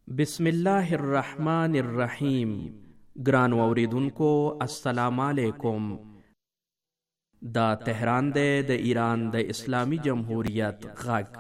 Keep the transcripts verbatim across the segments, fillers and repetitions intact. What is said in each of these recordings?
بسم الله الرحمن الرحیم. ګران اوریدونکو السلام علیکم. دا تهران دی د ایران د اسلامی جمهوریت غږ.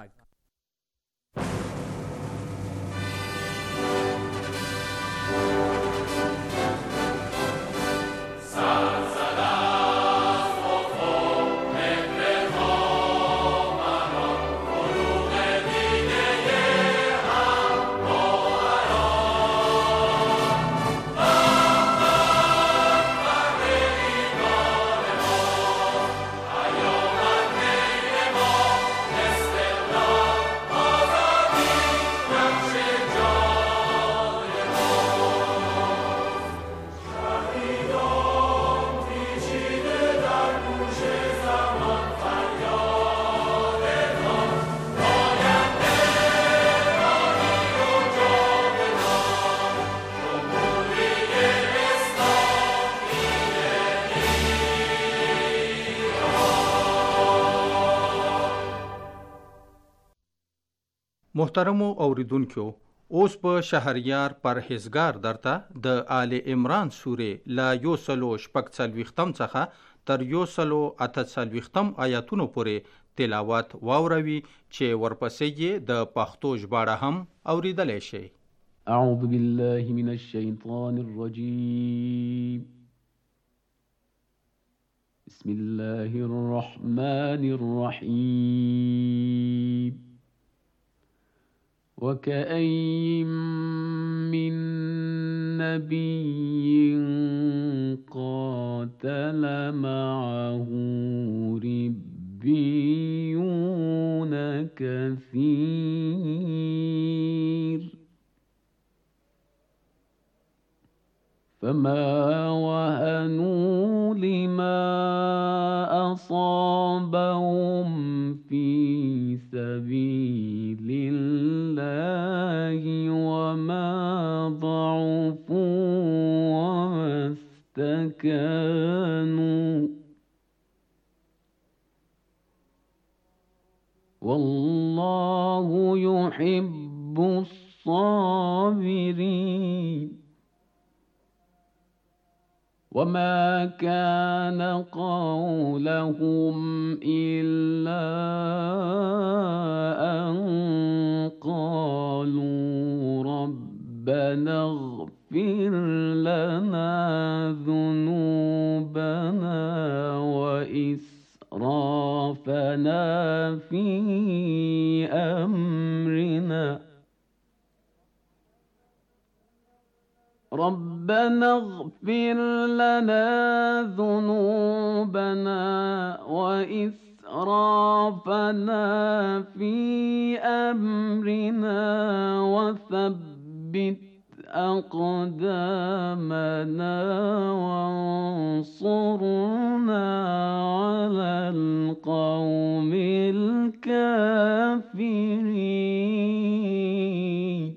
محترمو اوریدونکو، اوس په شهریار پرهیزګار درته د آل عمران سورې لا یو سلو شپږ څلوېښتم څخه تر یو سلو اته څلوېښتم آیاتونو پورې تلاوت واوروي چې ورپسې یې د پښتو ژباړه هم اوریدلی شي. اعوذ بالله من الشیطان الرجیم. بسم الله الرحمن الرحیم. وكأين من نبي قاتل معه ربيون كثير فما وهنوا لما أصابهم في سبيل الله وما ضعفوا وما استكانوا والله يحب الصابرين. وما كان قولهم إلا أن قالوا ربنا اغفر لنا ذنوبنا وإسرافنا في أمرنا ربنا اغفر لنا ذنوبنا وإسرافنا في أمرنا وثبت أقدامنا وانصرنا على القوم الكافرين.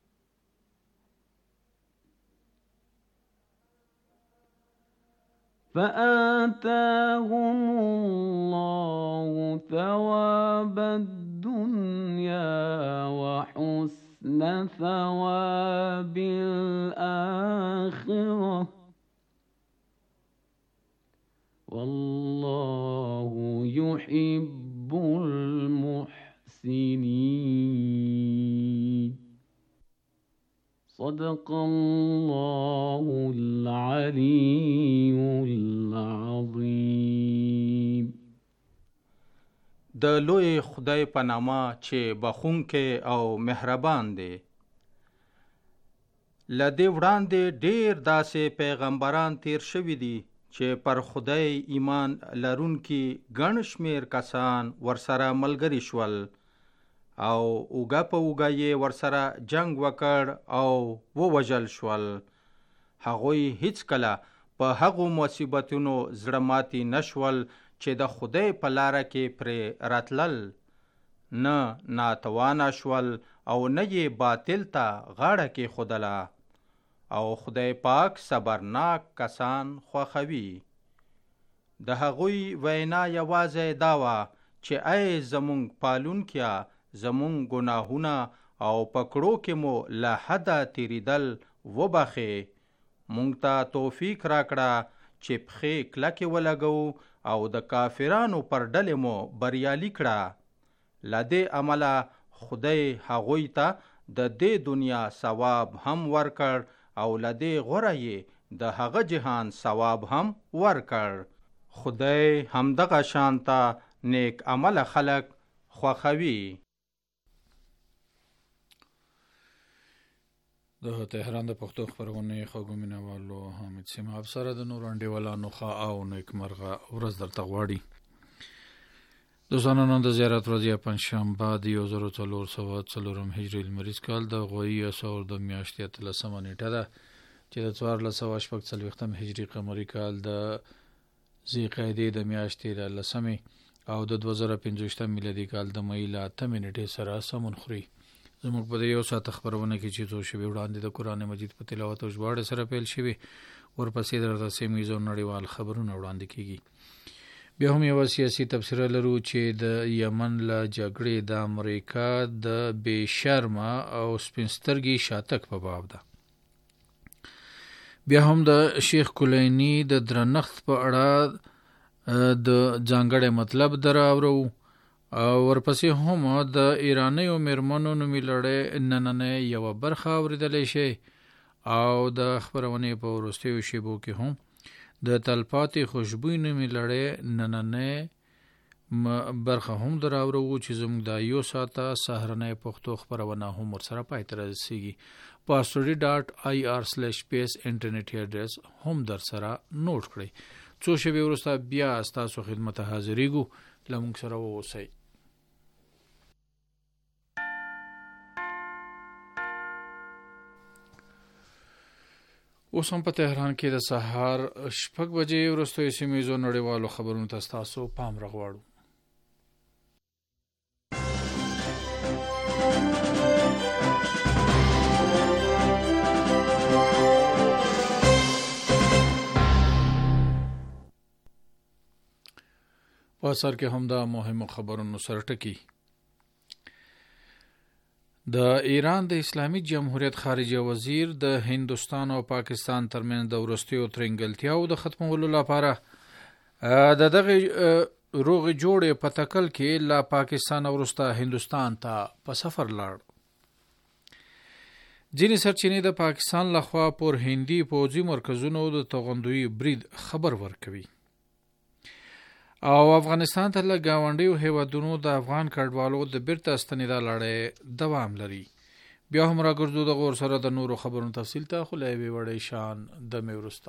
فآتاهم الله ثواب الدنيا وحسن ثواب الآخرة والله يحب المحسنين. صدق الله العلي العظيم. د لوی خدای په نامه چې بخښونکی او مهربان دی. له دې وړاندې ډېر داسې پیغمبران تیر شوي دي چې پر خدای ایمان لرونکي ګڼ شمېر کسان ورسره ملګري شول او اوږه په اوږه یې ورسره جنگ وکړ او ووژل شول. هغوی هیڅکله په هغو مصیبتونو زړه ماتي نشول چې د خدای په لاره کې پرې راتلل، نه ناتوانه شول او نه یې باطل ته غاړه کېښودله. او خدای پاک صبرناک کسان خوښوي. د هغوی وینا یوازې دا وه چې ای زمونږ پالونکیا، زمونږ ګناهونه او پکړو کې مو له حده تیریدل وبخې. مونږ ته توفیق راکړه چې پښې کلکې ولګو او د کافرانو پر ډلې مو بریالي کړه. له دې عمله خدای هغوی ته د دې دنیا ثواب هم ورکړ او له دې غوره یې د هغه جهان ثواب هم ورکړ. خدای همدغه شانته نیک عمله خلق خوښوي. د تهران د پښتو خپرونې خوږو مینوالو حامد سیماب سره د نور انډیوالانو ښه او نیکمرغه ورځ درته غواړي. دوستانو، نن د زیارت ورځ پنجشنبه د یو زر څلور سوه څلورم هجري لمریز کال د غویي اسور د میاشتې اتلسمه نیټه ده چې د څوارلس سوه شپږ څلوېښتم هجري قمري کال د ذیقعدې د میاشتې د لسمې او د دوه زره پنځه ویشتم میلادي کال د مۍ له اتمې نیټې سره سمون خوري. زموږ په دې یو ساعته خپرونه کې چې څو شېبې وړاندې د قرآن مجید په تلاوت او ژباړې سره پیل شوي، ورپسې درته سیمه ییز او نړیوال خبرونه وړاندې کېږي. بیا هم یوه سیاسي تبصره لرو چې د یمن له جګړې د امریکا د بې شرمه او سپین سترګي شاتګ په باب ده. بیا هم د شیخ کلینی د درنښت په اړه د ځانګړی مطلب دراورو او ورپسې هم د ایرانیو میرمنو نومي لړۍ نننۍ یوه برخه اورېدلی شي او د خپرونې په وروستیو شیبو کې هم د تلپاتې خوشبوی نومي لړۍ نننۍ برخه هم دراورو چې زموږ د یو ساعته سهرنۍ پښتو خپرونه هم ورسره پای ته رسیږي. پاسورډي ډاټ آی آر سلیش پیس انټرنیټي اډرس هم در سره نوٹ کړئ. څو شېبې وروسته بیا ستاسو خدمت حاضرېږو. له موږ سره واوسئ. اوس هم په تهران کې د سهار شپږ بجې وروستیو سیمه ییزو نړیوالو خبرونو ته ستاسو پام راغواړو. په سر کې هم د مهمو خبرونو سرټکی. د ایران د اسلامي جمهوریت خارجه وزیر د هندوستان او پاکستان ترمنځ د وروستیو ترنګلتیاو د ختمولو لپاره د دغه روغې جوړې په تکل کې له پاکستان وروسته هندوستان ته په سفر لاړ. ځینې سرچینې د پاکستان لخوا پر هندي پوځي مرکزونو د توغندوی برید خبر ورکوي او افغانستان ته له ګاونډیو هیوادونو د افغان کډوالو د بیرته ستنېدا لړۍ دوام لري. بیا هم راګرځو د غور سره د نورو خبرونو تفصیل ته، خو له یوې وړۍ شان دمې وروسته.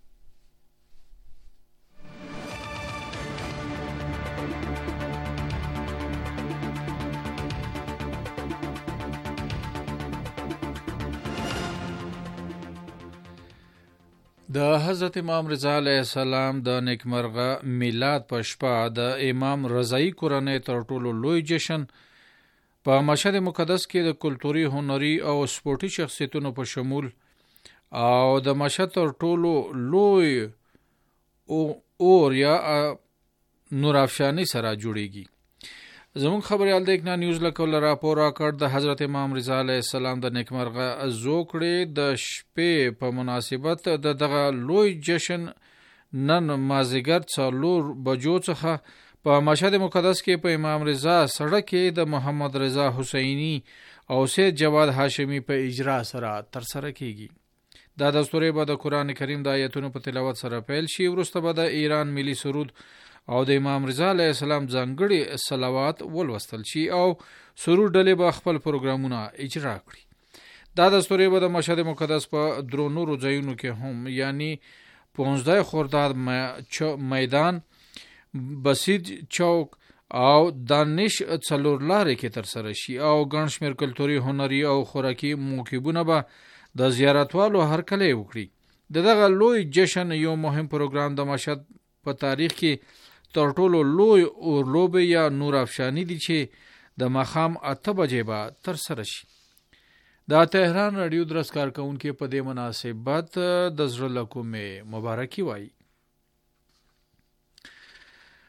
د حضرت امام رضا علیه السلام د نیکمرغه میلاد په شپه د امام رضايي کورنۍ تر ټولو لوی جشن په مشهد مقدس کې د کلتوري، هنري او سپورتي شخصیتونو په شمول او د مشهد تر ټولو لوی اور یا نورافشانی سره جوړیږي. زموږ خبریال د اکنا نیوز لکول راپور راکړ د حضرت امام رضا علیه السلام د نیکمرغه زوکړې د شپې په مناسبت د دغه لوی جشن نن مازیګر څلور بجو څخه په مشهد مقدس کې په امام رضا سړک کې د محمد رضا حسینی او سید جواد هاشمی په اجرا سره ترسره کیږي. دا دستور به د قران کریم د آیتونو په تلاوت سره پیل شي. وروسته به د ایران ملي سرود او د امام رضا علیه السلام ځانګړي صلوات ولوستل شي او سرود ډلې به خپل پروګرامونه اجرا کړي. دا دستور به د مشهد مقدس په درو نورو ځایونو کې هم یعنی پانزده خرداد میدان، بسیج چوک او دانش څلور لارې کې ترسره شي او ګڼ شمېر کلتوري، هنري او خوراکي موکبونه به د زیارتوالو هرکلی وکړي. د دغه لوی جشن یو مهم پروګرام د مشهد په تاریخ کې تر ټولو لوی اورلوبې یا نور افشانی دي چې د ماښام اته بجې به ترسره شي. دا تهران رادیو درس کارکونکي په دې مناسبت د زړه له کومې مبارکي وایي.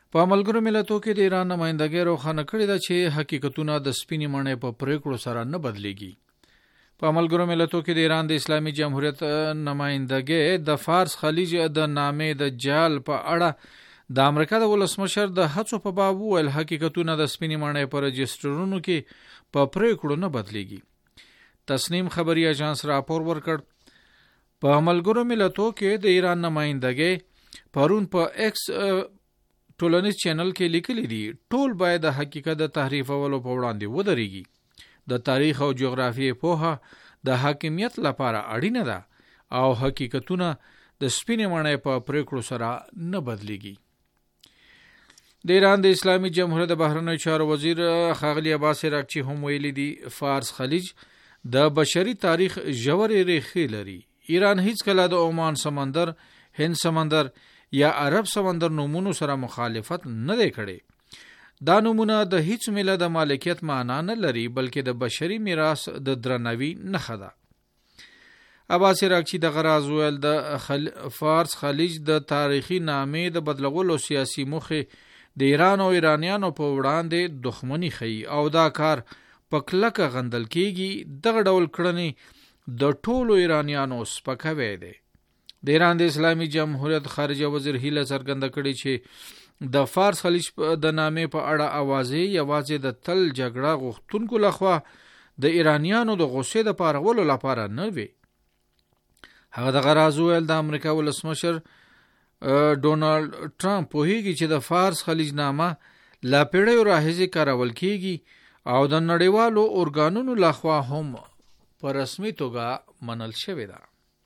په ملګرو ملتونو کې د ایران نمائندګي روښانه کړې ده چې حقیقتونه د سپینې مڼې په پریکړو سره نه بدلېږي. په ملګرو ملتونو کې د ایران د اسلامي جمهوریت نمائندګي د فارس خلیج د نامې د جال په اړه د امریکا د ولسمشر د هڅو په باب ویل حقیقتونه د سپینې مڼې په رجسټرونو کې په پریکړو نه بدلېږي. تسنیم خبري اژانس راپور ورکړ. په ملګرو ملتونو کې د ایران نمائندګي پرون په ایکس ټولنیز چینل کې لیکلي دي ټول باید د حقیقت د تحریفولو په وړاندې ودرېږي. د تاریخ او جغرافیې پوهه د حاکمیت لپاره اړینه ده او حقیقتونه د سپینې مڼې په پریکړو سره نه بدلېږي. د ایران د اسلامي جمهوریت د بهرنیو چارو وزیر ښاغلي عباس عراقچي هم ویلي دي فارس خلیج د بشري تاریخ ژورې ریښې لري. ایران هیڅ کله د عمان سمندر، هند سمندر یا عرب سمندر نومونو سره مخالفت نه دی کړی. دا نومونه د هیڅ ملت د مالکیت معنا نه لري بلکې د بشري میراث د درناوي نښه ده. عباس عراقچي د غراز ویل د خل... فارس خلیج د تاریخي نامې د بدلولو سیاسي موخه د ایران او ایرانیانو په وړاندې دښمنی ښيي او دا کار په کلکه غندل کیږي. دغه ډول کړنې د ټولو ایرانیانو سپکاوی دی. د ایران د اسلامي جمهوریت خارجه وزیر هیله څرګنده کړې چې د فارس خلیج د نامې په اړه اوازې یوازې د تل جګړه غوښتونکو لخوا د ایرانیانو د غوسې د پارولو لپاره نه وي. هغه د غراز ویل د امریکا ولسمشر ډونالد ټرمپ پوهیږي چې د فارس خلیج نامه لا پیړیو راهیسې کارول کیږي او د نړیوالو ارګانونو لخوا هم په رسمي توګه منل شوې ده.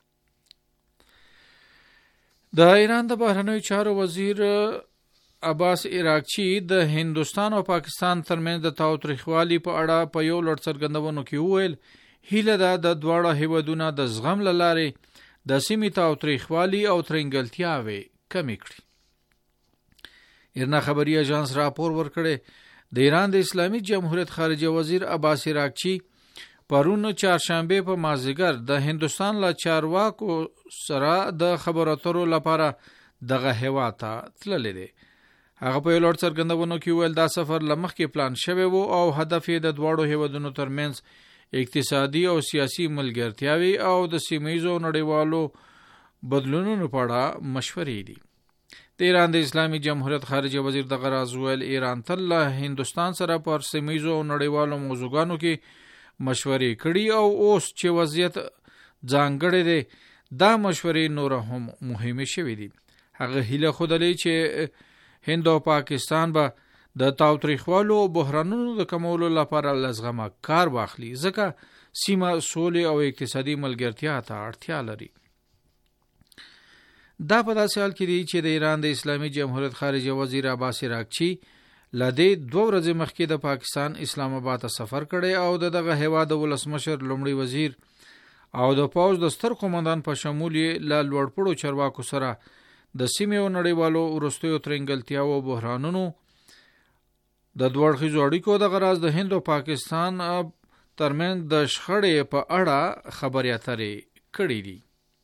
د ایران د بهرنیو چارو وزیر عباس عراقچي د هندوستان او پاکستان ترمنځ د تاوتریخوالي په اړه په یو لړ څرګندونو کې وویل هیله ده د دواړه هیوادونو د زغم له لارې د سیمې تاوتریخوالي او ترنګلتیاوې کمې کړي. ایرنا خبري اژانس راپور ورکړی د ایران د اسلامي جمهوریت خارجه وزیر عباس عراقچي پرون چهارشنبه په مازیګر د هندوستان له چارواکو سره د خبرو اترو لپاره دغه هیواد ته تللی دی. هغه په لوړ څرګندونو کې ویل دا سفر له مخکې پلان شوی و او هدف یې د دواړو هیوادونو ترمنځ اقتصادي او سیاسي ملګرتیاوي او د سیمه‌ییزو نړیوالو بدلونونو په اړه مشورې دي. د ایران د اسلامي جمهوریت خارجه وزیر د غراز ویل ایران تل له هندوستان سره پر سیمه‌ییزو او نړیوالو موضوعاتو کې مشورې کړي او اوس چې وضعیت ځانګړی دی دا مشورې نور هم مهمه شوې دي. هغه هیله خوده چې هند او پاکستان به د تاوتریخوالو او بحرانونو د کمولو لپاره لزغمه کار واخلي ځکه سیمه سولې او اقتصادي ملګرتیا ته اړتیا لري. دا په داسې حال کې دی چې د ایران د اسلامي جمهوریت خارجه وزیر عباس عراقچي لدې دوه ورځې مخکې د پاکستان اسلام آباد ته سفر کړی او دغه هیواد د ولسمشر لومړي وزیر او د پوځ د ستر قومندان په شمول یې له لوړپوړو چارواکو سره د سیمې او نړیوالو وروستیو ترنګلتیاو او بحرانونو د دوه اړخیزو اړیکو د غراز د هند او پاکستان ترمنځ د شخړې په اړه خبرې اترې کړې دي.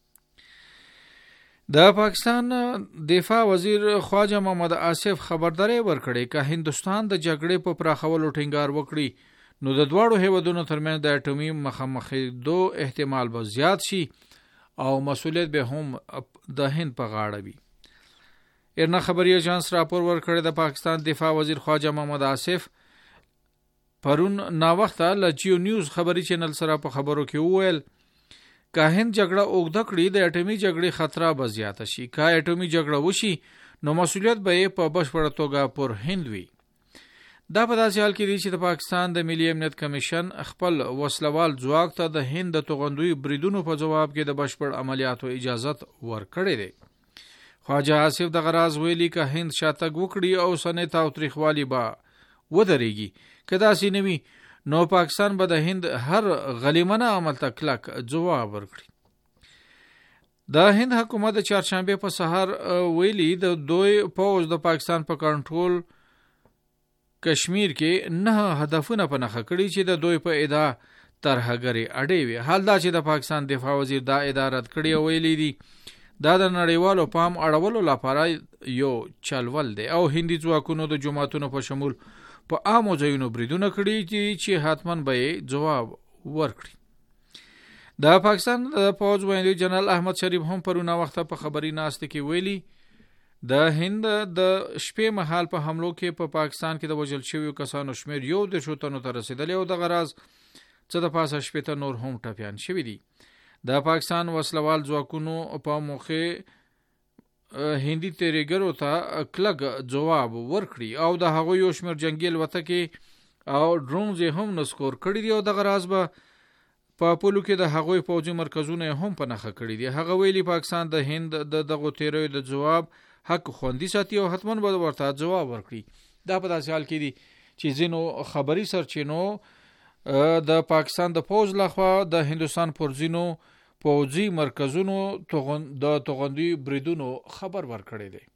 د پاکستان دفاع وزیر خواجه محمد آصف خبرداري ورکړې چې هندوستان د جګړې په پراخولو ټینګار وکړي نو د دواړو هیوادونو ترمنځ د اټومي مخامخېدو احتمال به زیات شي او مسؤلیت به هم د هند په غاړه وي. ایرنا خبري اژانس راپور ورکړی د پاکستان دفاع وزیر خواجه محمد آصف پرون نا وخته ل جیو نیوز خبري چینل سره په خبرو کې وویل که هند جګړه اوږده کړي د اټومي جګړې خطر به زیات شي. که اټومي جګړه وشي نو مسؤلیت به په بشپړه توګه پر هند وي. دا په داسې حال کې دی چې د پاکستان د ملي امنیت کمیشن خپل وسلوال ځواک ته د هند د توغندوی بریدونو په جواب کې د بشپړ عملیاتو اجازت ورکړې ده. خواجه آصف د غراز ویلي که هند شاتګ وکړي او سنې تاوتریخوالي به ودرېږي که داسې نه وي نو پاکستان به د هند هر غلیمانه عمل ته کلک جواب ورکړي. د هند حکومت د چهارشنبه په سهار ویلي د دوی پوځ د پاکستان په کنټرول کشمیر کې نه هدفونه په نخښه کړي چې د دوی په ادعا ترهګري اړې وي. حال دا چې د پاکستان دفاع وزیر دا اداره کړې ویلي دي دا د نړیوالو پام اړولو لپاره یو چلول دی او هندي ځواکونو د جماعتونو په شمول په عامو ځایونو بریدونه کړي دي چې حتماً به یې جواب ورکړي. د پاکستان د پوځ ویاندوی جنرال احمد شریف هم پرونه وخت په خبري ناسته کې ویلي د هند د شپې مهال په حملو کې په پا پاکستان کې د وژل شویو کسانو شمیر یو د شوتنو ته رسیدلی او د غراز څه د پاسه شپې ته نور هم ټپیان شوي دي. د پاکستان وسلوال ځواکونو په موخه هندي تیریګرو ته کلک جواب ورکړي او د هغو یو شمیر جنگي الوتکې او ډرونز هم نسکور کړي دي او د غراز به په پولو کې د هغوی پوځي مرکزونه هم په نخښه کړي دي. هغه ویلي پاکستان د هند د دغو تیریو د جواب حق خوندي ساتي او حتماً به ورته جواب ورکړي. دا په داسې حال کې دي چې ځینو خبري سرچینو د پاکستان د پوځ لخوا د هندوستان پر ځینو پوځي مرکزونو د توغندي بریدونو خبر ورکړی دی.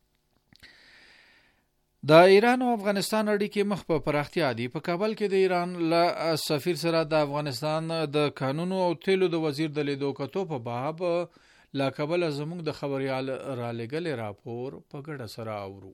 د ایران او افغانستان اړیکې مخ په پراختیا دي. په کابل کې د ایران له سفیر سره د افغانستان د قانونو او تیلو د وزیر د لیدو کتو په باب لا کابل زموږ د خبريال را لګل راپور په ګډه سره اورو.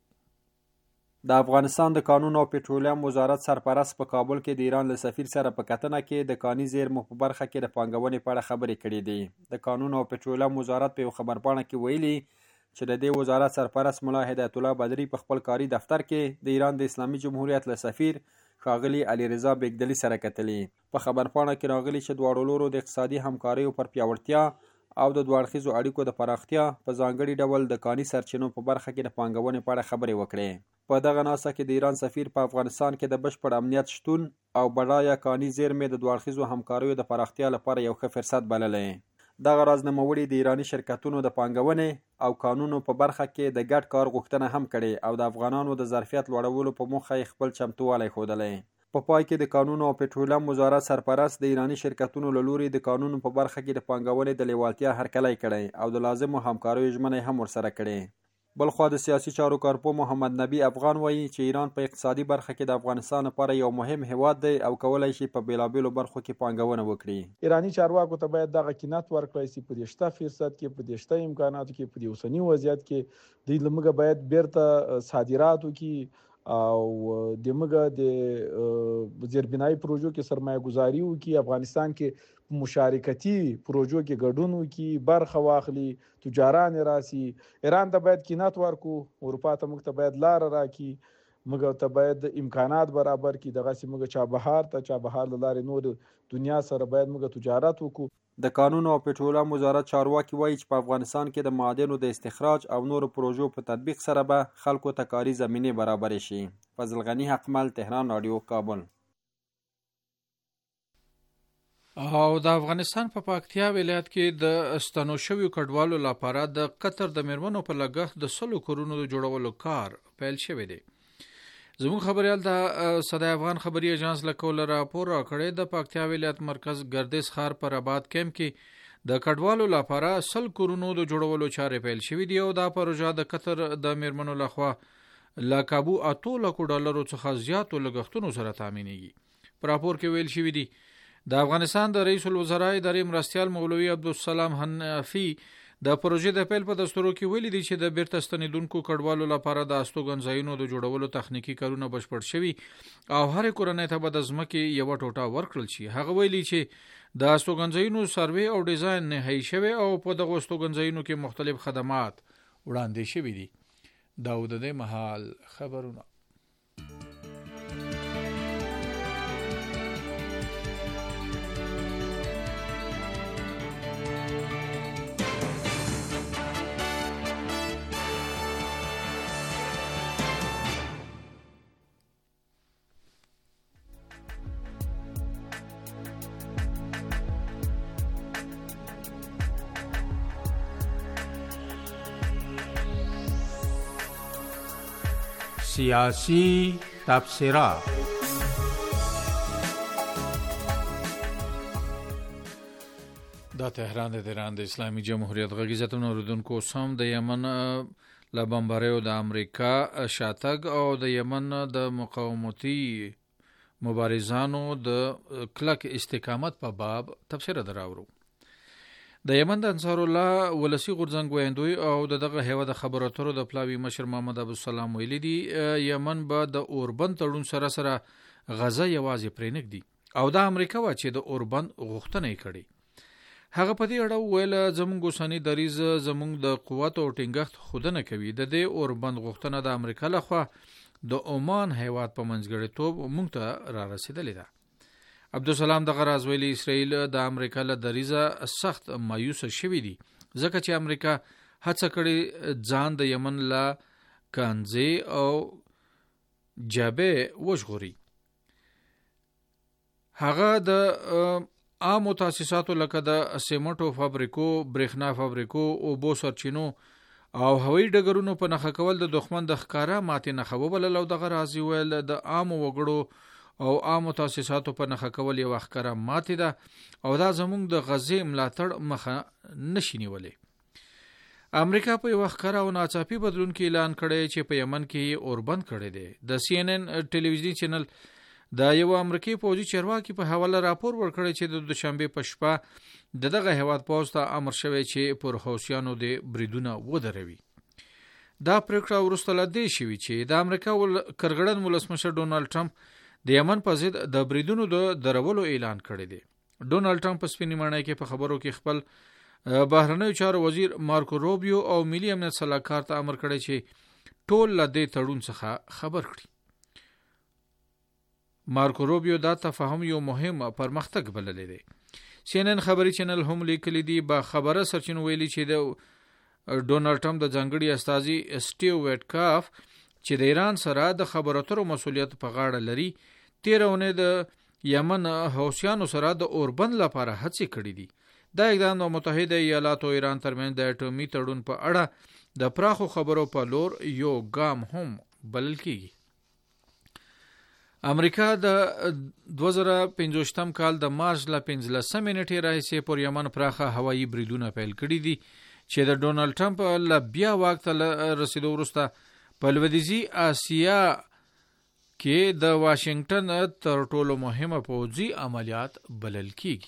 د افغانستان د قانون او پټرولیم وزارت سرپرست په کابل کې د ایران له سفیر سره په کتنه کې د کاني زیرمو په برخه کې د پانګونې په اړه خبرې کړې دي. د قانون او پټرولیم وزارت په یو خبرپاڼه کې ویلي چې د دې وزارت سرپرست ملا هدایت الله بدری په خپل کاري دفتر کې د ایران د اسلامي جمهوریت له سفیر ښاغلي علي رضا بیگدلي سره کتلي. په خبرپاڼه کې راغلي چې دواړو لورو د اقتصادي همکاریو پر پیاوړتیا او د دوه اړخیزو اړیکو د پراختیا په ځانګړي ډول د کاني سرچینو په برخه کې د پانګونې په اړه خبرې وکړې. په دغه ناسته کې د ایران سفیر په افغانستان کې د بشپړ امنیت شتون او بډایه کاني زیرمې د دوه اړخیزو همکاریو د پراختیا لپاره یو ښه فرصت بللی. دغه رازنموړي د ایراني شرکتونو د پانګونې او قانونو په برخه کې د ګډ کار غوښتنه هم کړې او د افغانانو د ظرفیت لوړولو په موخه یې خپل چمتووالی ښودلی. په پای کې د قانون او پټرولیم وزارت سرپرست د ایراني شرکتونو له لوري د قانونو په برخه کې د پانګونې د لیوالتیا هرکلی کړی او د لازمو همکاریو ژمنه هم ورسره کړې. بلخوا د سیاسي چارو کارپو محمد نبی افغان وایي چې ایران په اقتصادي برخه کې د افغانستان لپاره یو مهم هیواد دی او کولای شي په بیلابیلو برخو کې پانګونه وکړي. ایرانی چارواکو ته باید دغه قناعت ورکړی شي په دې شته فرصت کې په دې شته امکاناتو کې په دې اوسني وضعیت کې دوی لمګه باید بیرته صادراتو کې او د مګه د زیربنایي پروژو کې سرمایه گذاري وکړي، افغانستان کې مشارکتي پروژو کې ګډون وکړي، برخه واخلي، تجاران راسي. ایران ته باید قناعت ورکو، اروپا ته موږ ته باید لار راکړي، موږ ته باید امکانات برابر کړي. دغسې موږ چابهار ته چابهار له لارې نور دنیا سره باید موږ تجارت وکړو. د قانون او پټرولیم وزارت چارواکي وایي چې په افغانستان کې د معادنو د استخراج او نورو پروژو په تطبیق سره به خلکو ته کاري زمینې برابرې شي. فضل غنی حقمل، تهران رادیو، کابل. او د افغانستان په پاکتیا ولایت کې د ستنو شویو کډوالو لپاره د قطر د میرمنو په لګښت د سلو کورونو د جوړولو کار پیل شوی دی. زموږ خبريال د صدای افغان خبري اژانس له کوله راپور راکړی د پاکتیا ولایت مرکز ګردیز ښار پر آباد کیمپ کې د کډوالو لپاره سل کورونو د جوړولو چارې پیل شوې دي او دا پروژه د قطر د میرمنو لخوا له کابو اتو لکو ډالرو څخه زیاتو لګښتونو سره تامینېږي. په راپور کې ویل شوي دي د افغانستان د رئیس الوزرا ادارې مرستیال مولوي عبدالسلام حنفي د پروژې د پیل په دستورو کې ویلي دي چې د بیرته ستنېدونکو کډوالو لپاره د استوګنځایونو د جوړولو تخنیکی کارونه بشپړ شوي او هرې کورنۍ ته به د ځمکې یوه ټوټه ورکړل شي. هغه ویلي چې د استوګنځایونو سروې او ډیزاین نهایي شوی او په دغو استوګنځایونو کې مختلف خدمات وړاندې شوي دي. دا د دې مهال خبرونه. سیاسی تبصره. دا تهران د ایران د اسلامي جمهوریت غږیزتونو اوریدونکو سم د یمن له بمباریو د امریکا شاتګ او د یمن د مقاومتي مبارزانو د کلک استقامت په باب تبصره دراوړو. د یمن د انصار الله ولسی غورځنګ ویندوی او دغه هیواد د خبرو اترو د پلاوی مشر محمد ابوالسلام ویلي دي یمن به د اوربند تړون سره سره غزه یوازې پرېنګ دي او د امریکا و چې د اوربند غوښتنه کړي. هغه په دې اړه ویل زموږ اوسنی دریز زموږ د قوت او ټینګښت خودنه کوي. د دې اوربند غوښتنه د امریکا لخوا د عمان هیواد په منځګړیتوب موږ ته را رسیدلې ده. عبدالسلام دغه راز ویلي اسرائیل د امریکا له دریزه سخت مایوس شوی دي ځکه چې امریکا هڅه کړې ځان د یمن له کانزې او جابې وژغوري. هغه د عامو تاسیساتو لکه د سیمنټو فابریکو، برېښنا فابریکو، اوبو سرچینو او هوایي ډګرونو په نښه کول د دښمن د ښکاره ماتې نښه وبلله او دغه راز ویل د عامو وګړو او عامو تاسیساتو په نښه کول یو ښکاره ماتې ده او دا زموږ د غزې ملاتړ مخه نشي نیولی. امریکا په یو ښکاره او ناڅاپي بدلون کې اعلان کړی چې په یمن کې اوربند کړی دی. د سی ان ان ټلویزیوني چینل د یو امریکایي پوځي چارواکي په حواله راپور ورکړی چې د دوشنبه په شپه د دغه هیواد پوځ ته امر شوی چې پر حوثیانو د بریدونه ودروي. دا پریکړه وروسته له دې شوې چې د امریکا کرغړن ولسمشر ډونالډ ټرمپ د یمن په ضد د بریدونو د درولو اعلان کړی دی. ډونالډ ټرمپ په سپینې ماڼۍ کې په خبرو کې خپل بهرنیو چارو وزیر مارکو روبیو او ملي امنیت سلاکار ته امر کړی چې ټول له دې تړون څخه خبر کړي. مارکو روبیو دا تفاهم یو مهم پرمختګ بللی دی. سی ان ان خبري چینل هم لیکلی دی با خبره سرچینو ویلي چې د ډونالډ ټرمپ د ځانګړي استازي سټیو ویټکاف چې د ایران سره د خبرو اترو مسولیت په غاړه لري تیرونه د یمن حوثیانو سره د اوربند لپاره هڅې کړې دي. دا اقدام د متحده ایالاتو او ایران ترمنځ د اټومي تړون په اړه د پراخو خبرو په لور یو ګام هم بلل کیږي. امریکا د دوه زره پنځوستم کال د مارچ له پنځلسمې نیټې راهیسې پر یمن پراخه هوایي بریدونه پیل کړي دي چې د ډونالډ ټرمپ له بیا واک ته رسیدو وروسته په لویدیځي اسیا کې د واشنگټن تر ټولو مهمه پوځي عملیات بلل کیږي.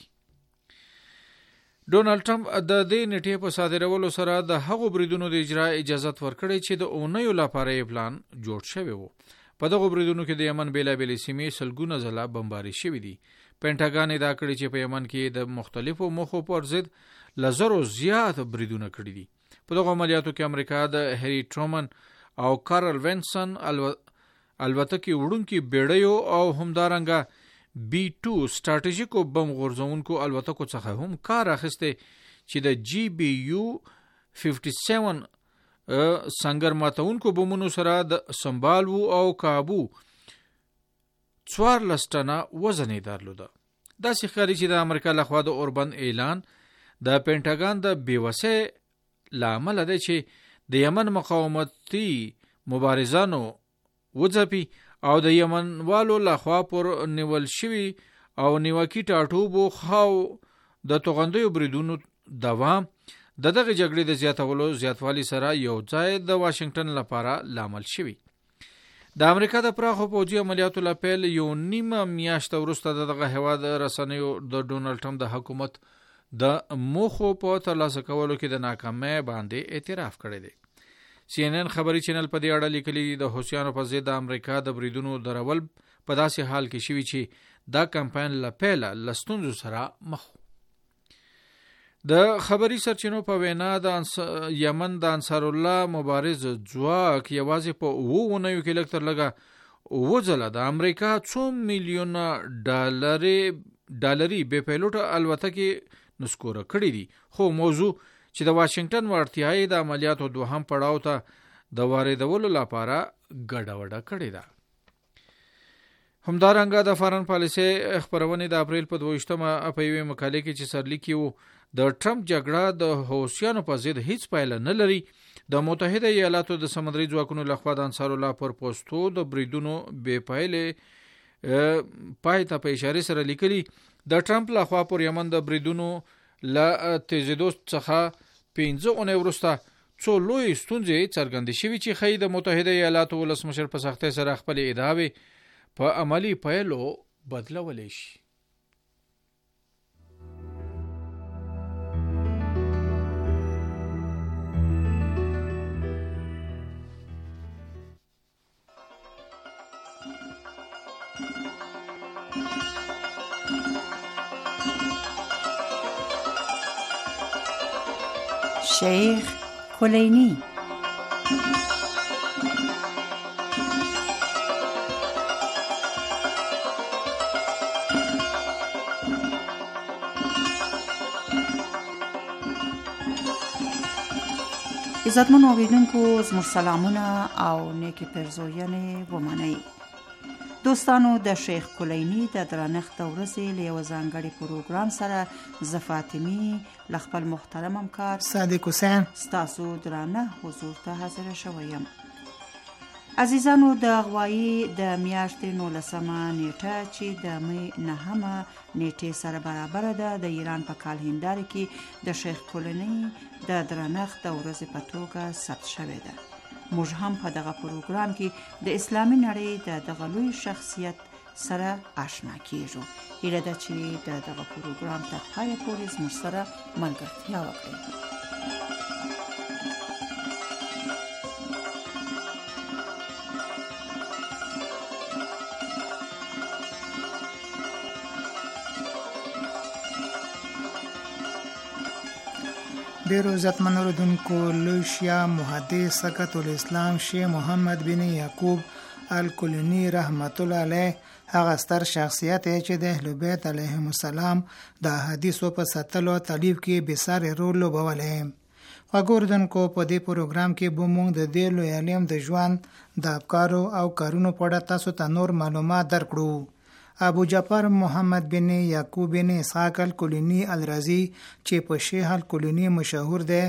ډونالډ ټرمپ د دې نیټې په صادرولو سره د هغو بریدونو د اجرا اجازه ورکړي چې د اونیو لپاره یې پلان جوړ شوی وو. په دغو بریدونو کې د یمن بیلابېلې سیمې سلګونه ځله بمباري شوي دي. پینټاګان ادعا کړې چې په یمن کې د مختلفو موخو پر ضد له زرو زیات بریدونه کړي دي. په دغو عملیاتو کې امریکا د هری ټرومن او کارل وینسن الوتکې وړونکي بیړیو او همدارنګه بی ټو سټراټیژیکو بم غورځونکو الوتکو څخه هم کار اخیسته چې د جی بی یو پنځه سوه سنگر ماتونکو بمونو سره د سنبال وو او کابو څوارلس ټنه وزن یې درلوده. داسې ښکاري چې د امریکا لخوا د اوربند اعلان د پینټاګان د بېوسۍ له امله دی چې د یمن مقاومتي مبارزانو وځپي او د یمنوالو لخوا پر نیول شوي او نیوکي ټاټوبو خاو د توغندیو بریدونو دوام د دغه جګړې د زیاتولو زیاتوالي سره یو ځای د واشنگټن لپاره لامل شوی. د امریکا د پراخو پوځي عملیاتو له پیل یو نیمه میاشت وروسته دغه هیواد رسنیو د ډونالډ ټرمپ د حکومت د موخو په ترلاسه کولو کې د ناکامۍ باندې اعتراف کړی دی. سی ان ان خبري چینل په دې اړه لیکلي د حوثیانو په ضد د امریکا د بریدونو درول په داسې حال کې شوی چې دا کمپاین له پیله له ستونزو سره مخ. د خبري سرچینو په وینا د یمن د انصار الله مبارز ځواک یوازې په اوه اونیو کې لږ تر لږه اوه ځله د امریکا څو میلیونه ډالري ډالري بې پیلوټه الوتکې نسکوره کړي دي. خو موضوع چې د واشنگټن وړتیاي د عملیاتو دوهم پړاو ته د واردولو لپاره ګډوډه کړې ده. همدارنګه د فارن پالیسي خبرونه د اپریل په دویشتمه په یوې مقالې کې چې سرلیکي وو د ټرمپ جګړه د حوثیانو په ضد هیڅ پایله نه لري. د متحده ایالاتو د سمندري ځواکونو لخوا د انصار الله پر پوسټو د بریدونو بې پایلې پای ته په اشاره سره لیکلي د ټرمپ لخوا پر یمن د بریدونو له تیزیدو څخه پنځه اونۍ وروسته څو لوی ستونزې څرګندې شوي چې ښایي د متحده ایالاتو ولسمشر په سختۍ سره خپل ادعاوې په عملي پایلو بدلولی شي. شیخ کلینی. عزتمن اوریدونکو زموږ سلامونه او نیکی پرزوینې ومنئ. دوستانو، د شیخ کلینی د درنښت د ورځې له یوه ځانګړي پروګرام سره زه فاطمې له خپل محترم همکار صادق حسین ستاسو درانه حضور ته حاضره شوی یم. عزیزانو، د غوایي د میاشتې نولسمه نیټه چې د می نهمه نیټې سره برابره ده، د ایران په کال هنداره کې د شیخ کلینی د درنښت د ورځې په توګه ثبت شوې ده. موږ هم په دغه پروګرام کې د اسلامي نړۍ د دغه لوی شخصیت سره آشنا کیږو. هیله ده چې د دغه پروګرام تر پایه پورې زموږ سره ملګرتیا وکړئ. ډیرو عزتمن اوریدونکو، لوی شیعه محدث سقط الاسلام شیخ محمد بن یعقوب الکلینی رحمت الله علیه هغه ستر شخصیت چې د اهل بیت علیهم السلام د حدیثو په ساتلو تالیف کې بسار رول لوبولی. خواږه اوریدونکو، په دې پروګرام کې به موږ د دې لوی عالم د ژوند د افکارو او کارونو په اړه تاسو ته نور معلومات درکړو. ابو جعفر محمد بن یعقوب بن اسحاق الکلینی الرازی چې په شیخ الکلینی مشهور ده،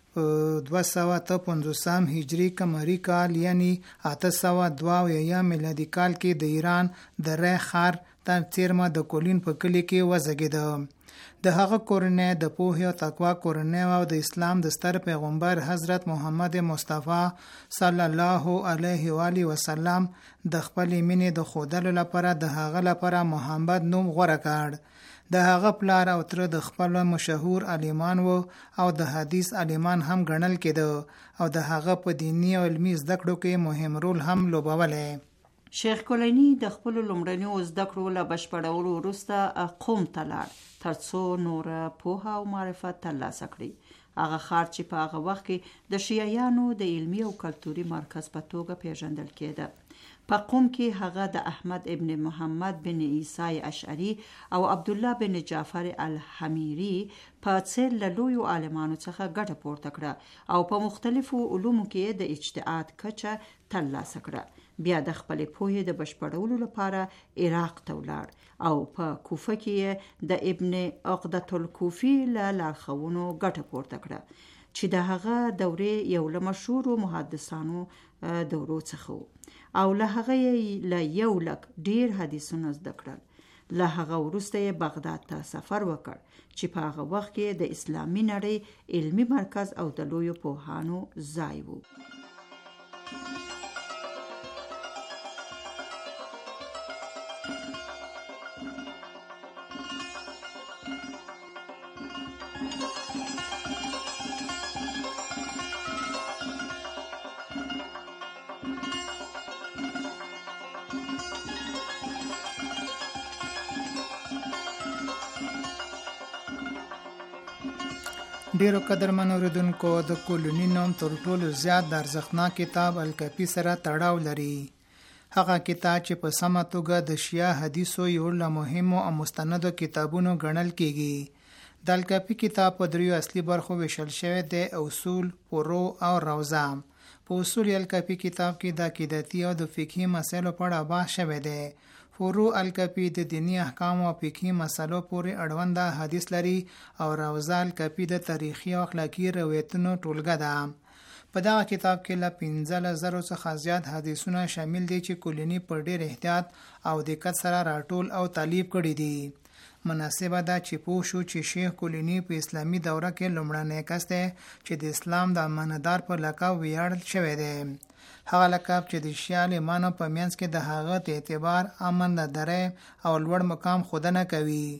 دوه سوه اته پنځوسم هجری قمری کال یعنی اته سوه دوه اویا میلادي کال کې د ایران د ری ښار تر څیرمه د کولین په کلي کې وزیږېده. د هغه کورنۍ د پوهې او تقوا کورنۍ او د اسلام د ستر پیغمبر حضرت محمد مصطفی صلی الله علیه و آله وسلم د خپل مینې د ښودلو لپاره د هغه لپاره محمد نوم غوره کړ. د هغه پلار او تره د خپل مشهور عالمان وو او د حدیث عالمان هم ګڼل کېده او د هغه په دینی او علمي زده کړو کې مهم رول هم لوبولی. شیخ کلینی د خپل لومړنیو زده کړو له بشپړولو وروسته قم ته لاړ ترڅو نور پوهه او معرفت ترلاسه کړي. هغه ښار چې په هغه وخت کې د شیعیانو د علمي او کلتوري مرکز په توګه پیژندل کېده. په قم کې هغه د احمد ابن محمد بن عیسی اشعری او عبدالله بن جعفر الحمیری په څېر له لویو عالمانو څخه ګټه پورته کړه او په مختلفو علومو کې د اجتهاد کچه ترلاسه کړه. بیا د خپلې پوهې د بشپړولو لپاره عراق ته ولاړ او په کوفه کې د ابن عقدة الکوفی له لارښوونو ګټه پورته کړه چې د هغه دورې یو له مشهورو محدثانو دورو څخه و او له هغه یې له یو لک ډیر حدیثونه زده کړل. له هغه وروسته یې بغداد ته سفر وکړ چې په هغه وخت کې د اسلامي نړۍ علمي مرکز او د لویو پوهانو ځای و. ډیرو قدرمن اوریدونکو، د کلینی نوم تر ټولو زیات د ارزښتناک کتاب الکافي سره تړاو لري. هغه کتاب چې په سمه توګه د شیعه حدیثو یو له مهمو او مستندو کتابونو ګڼل کیږي. د الکافي کتاب په دریو اصلي برخو ویشل شوی دی: اصول، فروع او روضه. په اصول الکافي کتاب کې د عقیدتي او د فقهي مسایلو په اړه بحث شوی دی. فروع الکافي د دینی احکام او فقهي مسلو پورې اړوند حدیث لري او روضه الکافي د تاریخي او اخلاقی روایتونو ټولګه ده. په دغه کتاب کې له پنځه زره څخه زیات حدیثونه شامل دي چې کلینی په ډېر احتیاط او دقت سره راټول او تالیف کړي دي. مناسبه ده چې پوه شو چې شیخ کلینی په اسلامي دوره کې لومړنی کس دی چې د اسلام د امانتدار په لقب ویاړل شوی دی. هغه لقب چې د شیعه عالمانو په منځ کې د هغه د اعتبار، امن، درې او لوړ مقام ښودنه کوي.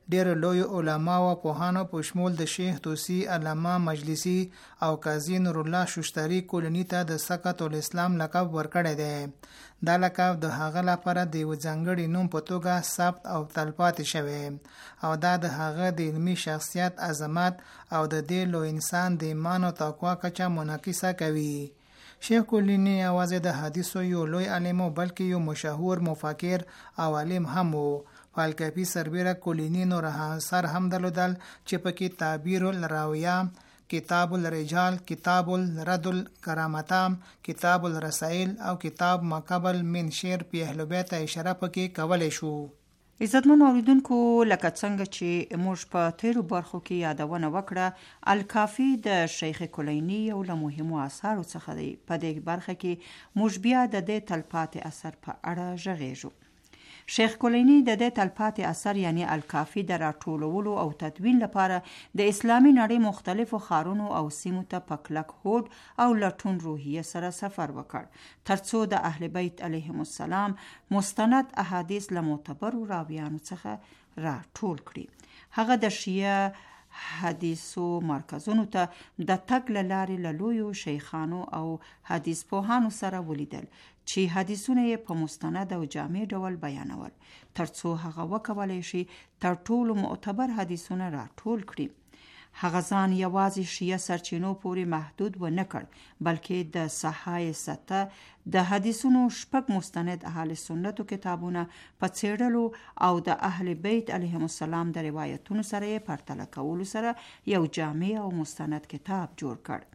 ډېر لوی علما او پوهانو په شمول د شیخ توسی، علامه مجلسی او قاضي نور الله ششتری کولونی ته د سقط الاسلام لقب ورکړی دی. دا لقب د هغه لپاره د یو ځانګړي نوم په توګه ثبت او تلپاتې شوی او دا د هغه د علمي شخصیت، عظمت او د دې لوی انسان د ایمان او تقوا کچه منعکسه کوي. شیخ کولونی یوازې د حدیثو یو لوی عالم بلکې یو مشهور مفکر او عالم هم و. په الکافي سربیره کولونی نور اثار هم درلودل چې پکې تعبیر الراویه، کتاب الرجال، کتاب الرد الکرامتام، کتاب الرسائل او کتاب ما قبل من شعر په اهل بیت اشاره پکې کولای شو. عزتمن اوریدونکو، لکه څنګه چې موږ په تیرو برخو کې یادونه وکړه، الکافي د شیخ کولونی یو له مهمو اثارو څخه دی. په دې برخه کې موږ بیا د دې تلپاتې اثر په اړه غږیږو. شیخ کولونی د دې تلپاتې اثر یعنی الکافي د راټولولو او تدوین لپاره د اسلامي نړۍ مختلفو ښارونو او سیمو ته په کلک هوډ او لټون روحیه سره سفر وکړ ترڅو د اهل بیت علیهم السلام مستند احادیث له معتبرو راویانو څخه راټول کړي. هغه د شیعه حدیثو مرکزونو ته د تګ له لارې له لویو شیخانو او حدیث پوهانو سره ولیدل چې حدیثونه یې په مستند او جامع ډول بیانول ترڅو هغه وکولای شي تر ټولو معتبر حدیثونه راټول کړي. هغه ځان یوازې شیعه سرچینو پورې محدود و نه کړ بلکې د صحای سته د حدیثونو شپږ مستند اهل سنتو کتابونه په څېړلو او د اهل بیت علیهم السلام د روایتونو سره یې پرتله کولو سره یو جامع او مستند کتاب جوړ کړ.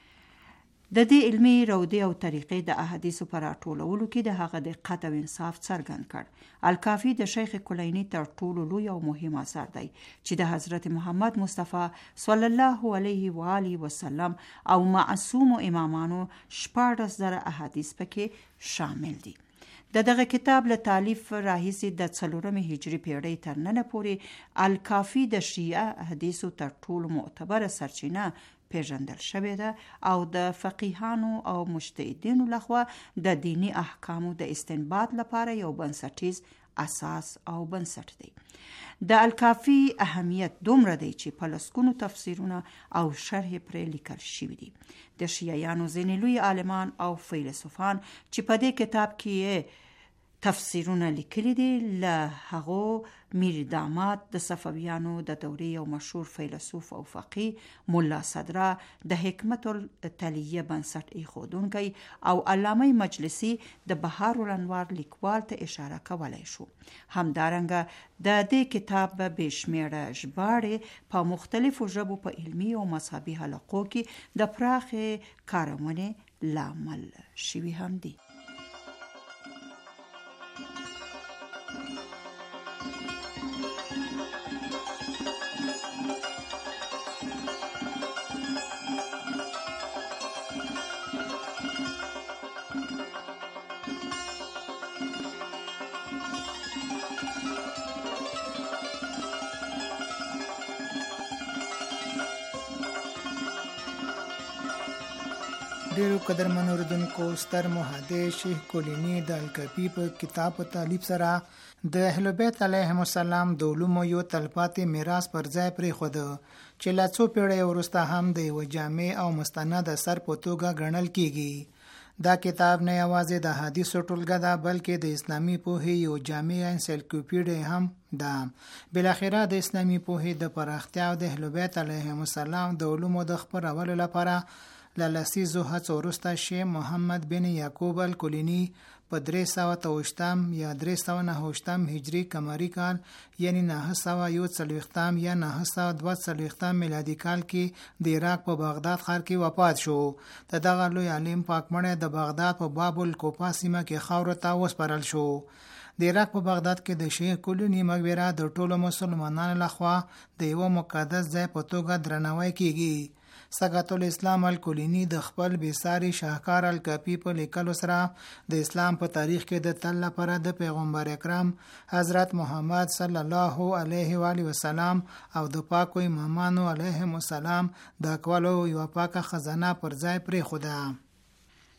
د دې علمي رودې او طریقې د احادیثو پر راټولولو کې د هغه دقت او انصاف څرګند کړ. الکافي د شیخ کولونی تر ټولو لوی او مهم اثر دی چې د حضرت محمد مصطفی صلی الله علیه و آله وسلم او معصوم امامانو شپاړس زره احادیث پکې شامل دي. د دغه کتاب له تالیف راهیسې د څلورمې هجري پیړۍ تر ننه پورې الکافي د شیعه حدیثو تر ټولو معتبره سرچینه پیژندل شوې ده او د فقیهانو او مجتهدینو لخوا د دینی احکامو د استنباط لپاره یو بنسټیز اساس او بنسټ دی. د الکافي اهمیت دومره دی چې په لسګونو تفسیرونه او شرح پرې لیکل شوي دي. د شیعیانو ځینې لوی عالمان او فیلسوفان چې په دې کتاب کې تفسیرونه لیکلي دي له هغو میر داماد د صفویانو د دورې یو مشهور فیلسوف او فقیه، ملا صدرا د حکمت التلیه بنسټ ایښودونکی او علامه مجلسی د بهار الانوار لیکوال ته اشاره کولی شو. همدارنګه د دې کتاب بې شمېره ژباړې په مختلفو ژبو په علمي او مذهبي حلقو کې د پراخې کارونې لامل شوي هم دي. ډیرو قدرمن اوریدونکو، ستر محدث شیخ کولونی د الکافي په کتاب په تالیف سره د اهل بیت علیهم السلام د علومو یو تلپاتې میراث پر ځای پرېښود چې له څو پیړیو وروسته هم د یو جامع او مستند اثر په توګه ګڼل کیږي. دا کتاب نه یوازې د حدیثو ټولګه ده بلکې د اسلامي پوهې یو جامع انسایکلوپیډیا هم ده. بالاخره د اسلامي پوهې د پراختیا او د اهل بیت علیهم السلام د علومو د خپرولو لپاره له لسیزو هڅو وروسته شیخ محمد بن یعقوب الکولونی په درې سوه اته اویشتم یا درې سوه نهه اویشتم هجري قمري کال یعنی نهه سوه یو څلوېښتم یا نهه سوه دوه څلوېښتم میلادي کال کې د عراق په بغداد ښار کې وفات شو. د دغه لوی عالم پاکمړی د بغداد په باب الکوفه سیمه کې خاورو ته وسپارل شو. د عراق په بغداد کې د شیخ کولونی مقبره د ټولو مسلمانانو لخوا د یو مقدس ځای په توګه درناوی کیږي. سقط الاسلام الکولونی د خپل بېساري شاهکار الکافي په لیکلو سره د اسلام په تاریخ کې د تل لپاره د پیغمبر اکرم حضرت محمد صلی الله علیه و آله وسلم او د پاکو امامانو علیهم السلام د اقوالو یو پاکه خزانه پر ځای پرېښوده.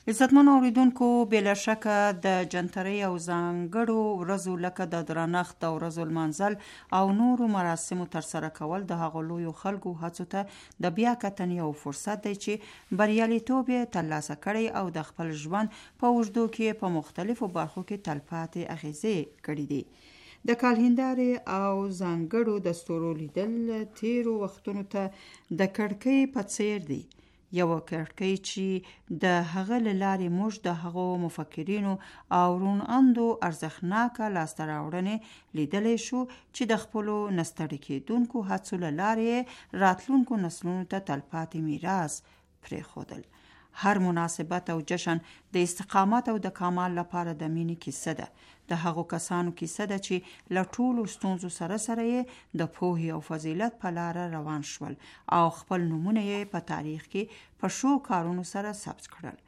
عزتمن اوریدونکو بلا شکه د جنترۍ او ځانګړو ورځو لکه د درنښت او ورځو لمانځل او نورو مراسمو ترسره کول د هغو لویو خلکو هڅو ته د بیا کتنې یو فرصت دی چې بریالیتوب یې ترلاسه کړی او د خپل ژوند په اوږدو کې په مختلفو برخو کې تلپاتې اغیزې کړي دي. د کالهندارې او ځانګړو دستورو لیدل تیرو وختونو ته د کړکۍ په څیر دی، یو کړکۍ چې د هغه له لارې موږ د هغو مفکرینو او رون اندو ارزښتناکه لاسته راوړنې لیدلی شو چې د خپلو نستړي کېدونکو هڅو له لارې راتلونکو نسلونو ته تلپاتې میراث پرېښودل. هر مناسبت او جشن د استقامت او د کمال لپاره د مینې کیسه ده، د هغو کسانو کیسه ده چې له ټولو ستونزو سره سره یې د پوهې او فضیلت په لاره روان شول او خپل نومونه یې په تاریخ کې په ښو کارونو سره ثبت کړل.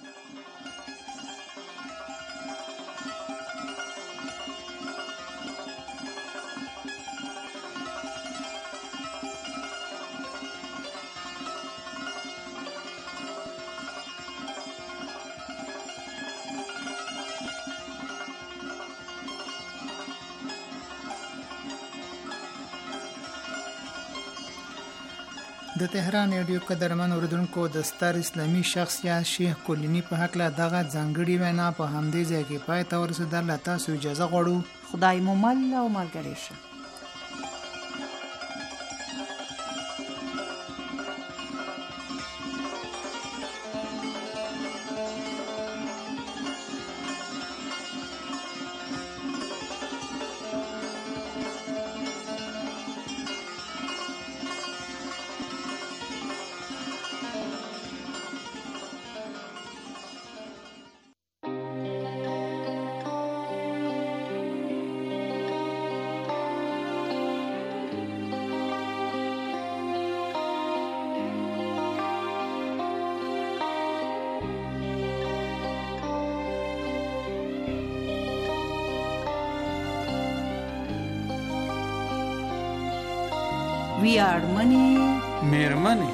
د تهران رادیو قدرمن اوریدونکو د ستر اسلامي شخصیت شیخ کلینی په هکله دغه ځانګړي وینا په همدې ځای کې پای ته ورسېدل. له تاسو اجازه غواړو. خدای مو مل او ملګری شه. ویاړمنې میرمنې